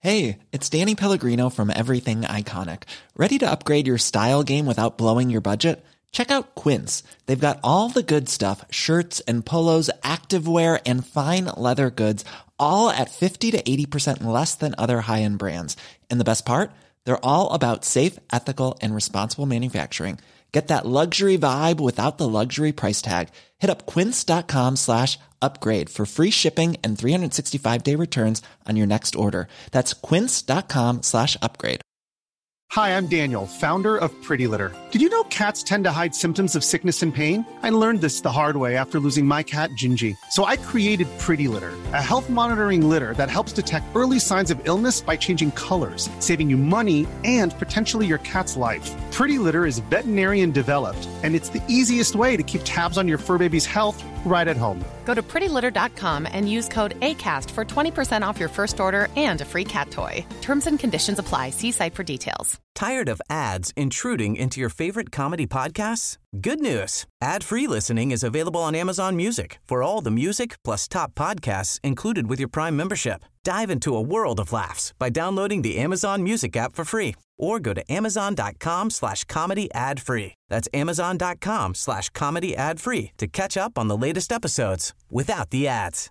Hey, it's Danny Pellegrino from Everything Iconic. Ready to upgrade your style game without blowing your budget? Check out Quince. They've got all the good stuff, shirts and polos, activewear, and fine leather goods, all at 50 to 80% less than other high-end brands. And the best part? They're all about safe, ethical, and responsible manufacturing. Get that luxury vibe without the luxury price tag. Hit up quince.com/upgrade for free shipping and 365-day returns on your next order. That's quince.com/upgrade. Hi, I'm Daniel, founder of Pretty Litter. Did you know cats tend to hide symptoms of sickness and pain? I learned this the hard way after losing my cat, Gingy. So I created Pretty Litter, a health monitoring litter that helps detect early signs of illness by changing colors, saving you money and potentially your cat's life. Pretty Litter is veterinarian developed, and it's the easiest way to keep tabs on your fur baby's health right at home. Go to prettylitter.com and use code ACAST for 20% off your first order and a free cat toy. Terms and conditions apply. See site for details. Tired of ads intruding into your favorite comedy podcasts? Good news. Ad-free listening is available on Amazon Music for all the music plus top podcasts included with your Prime membership. Dive into a world of laughs by downloading the Amazon Music app for free or go to amazon.com/comedy ad-free. That's amazon.com/comedy ad-free to catch up on the latest episodes without the ads.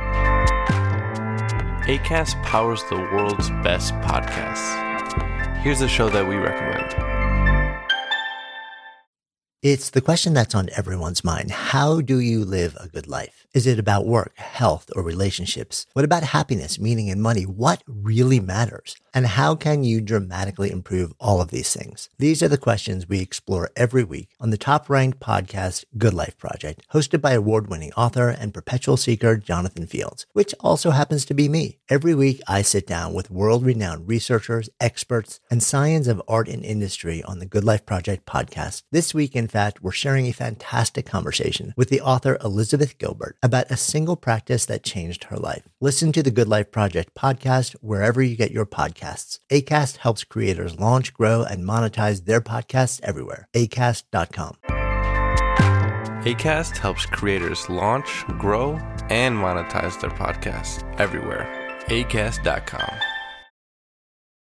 Acast powers the world's best podcasts. Here's a show that we recommend. It's the question that's on everyone's mind. How do you live a good life? Is it about work, health, or relationships? What about happiness, meaning, and money? What really matters? And how can you dramatically improve all of these things? These are the questions we explore every week on the top-ranked podcast, Good Life Project, hosted by award-winning author and perpetual seeker Jonathan Fields, which also happens to be me. Every week, I sit down with world-renowned researchers, experts, and science of art and industry on the Good Life Project podcast. This week, in fact, we're sharing a fantastic conversation with the author Elizabeth Gilbert about a single practice that changed her life. Listen to the Good Life Project podcast wherever you get your podcasts. Acast helps creators launch, grow, and monetize their podcasts everywhere. Acast.com. Acast helps creators launch, grow, and monetize their podcasts everywhere. Acast.com.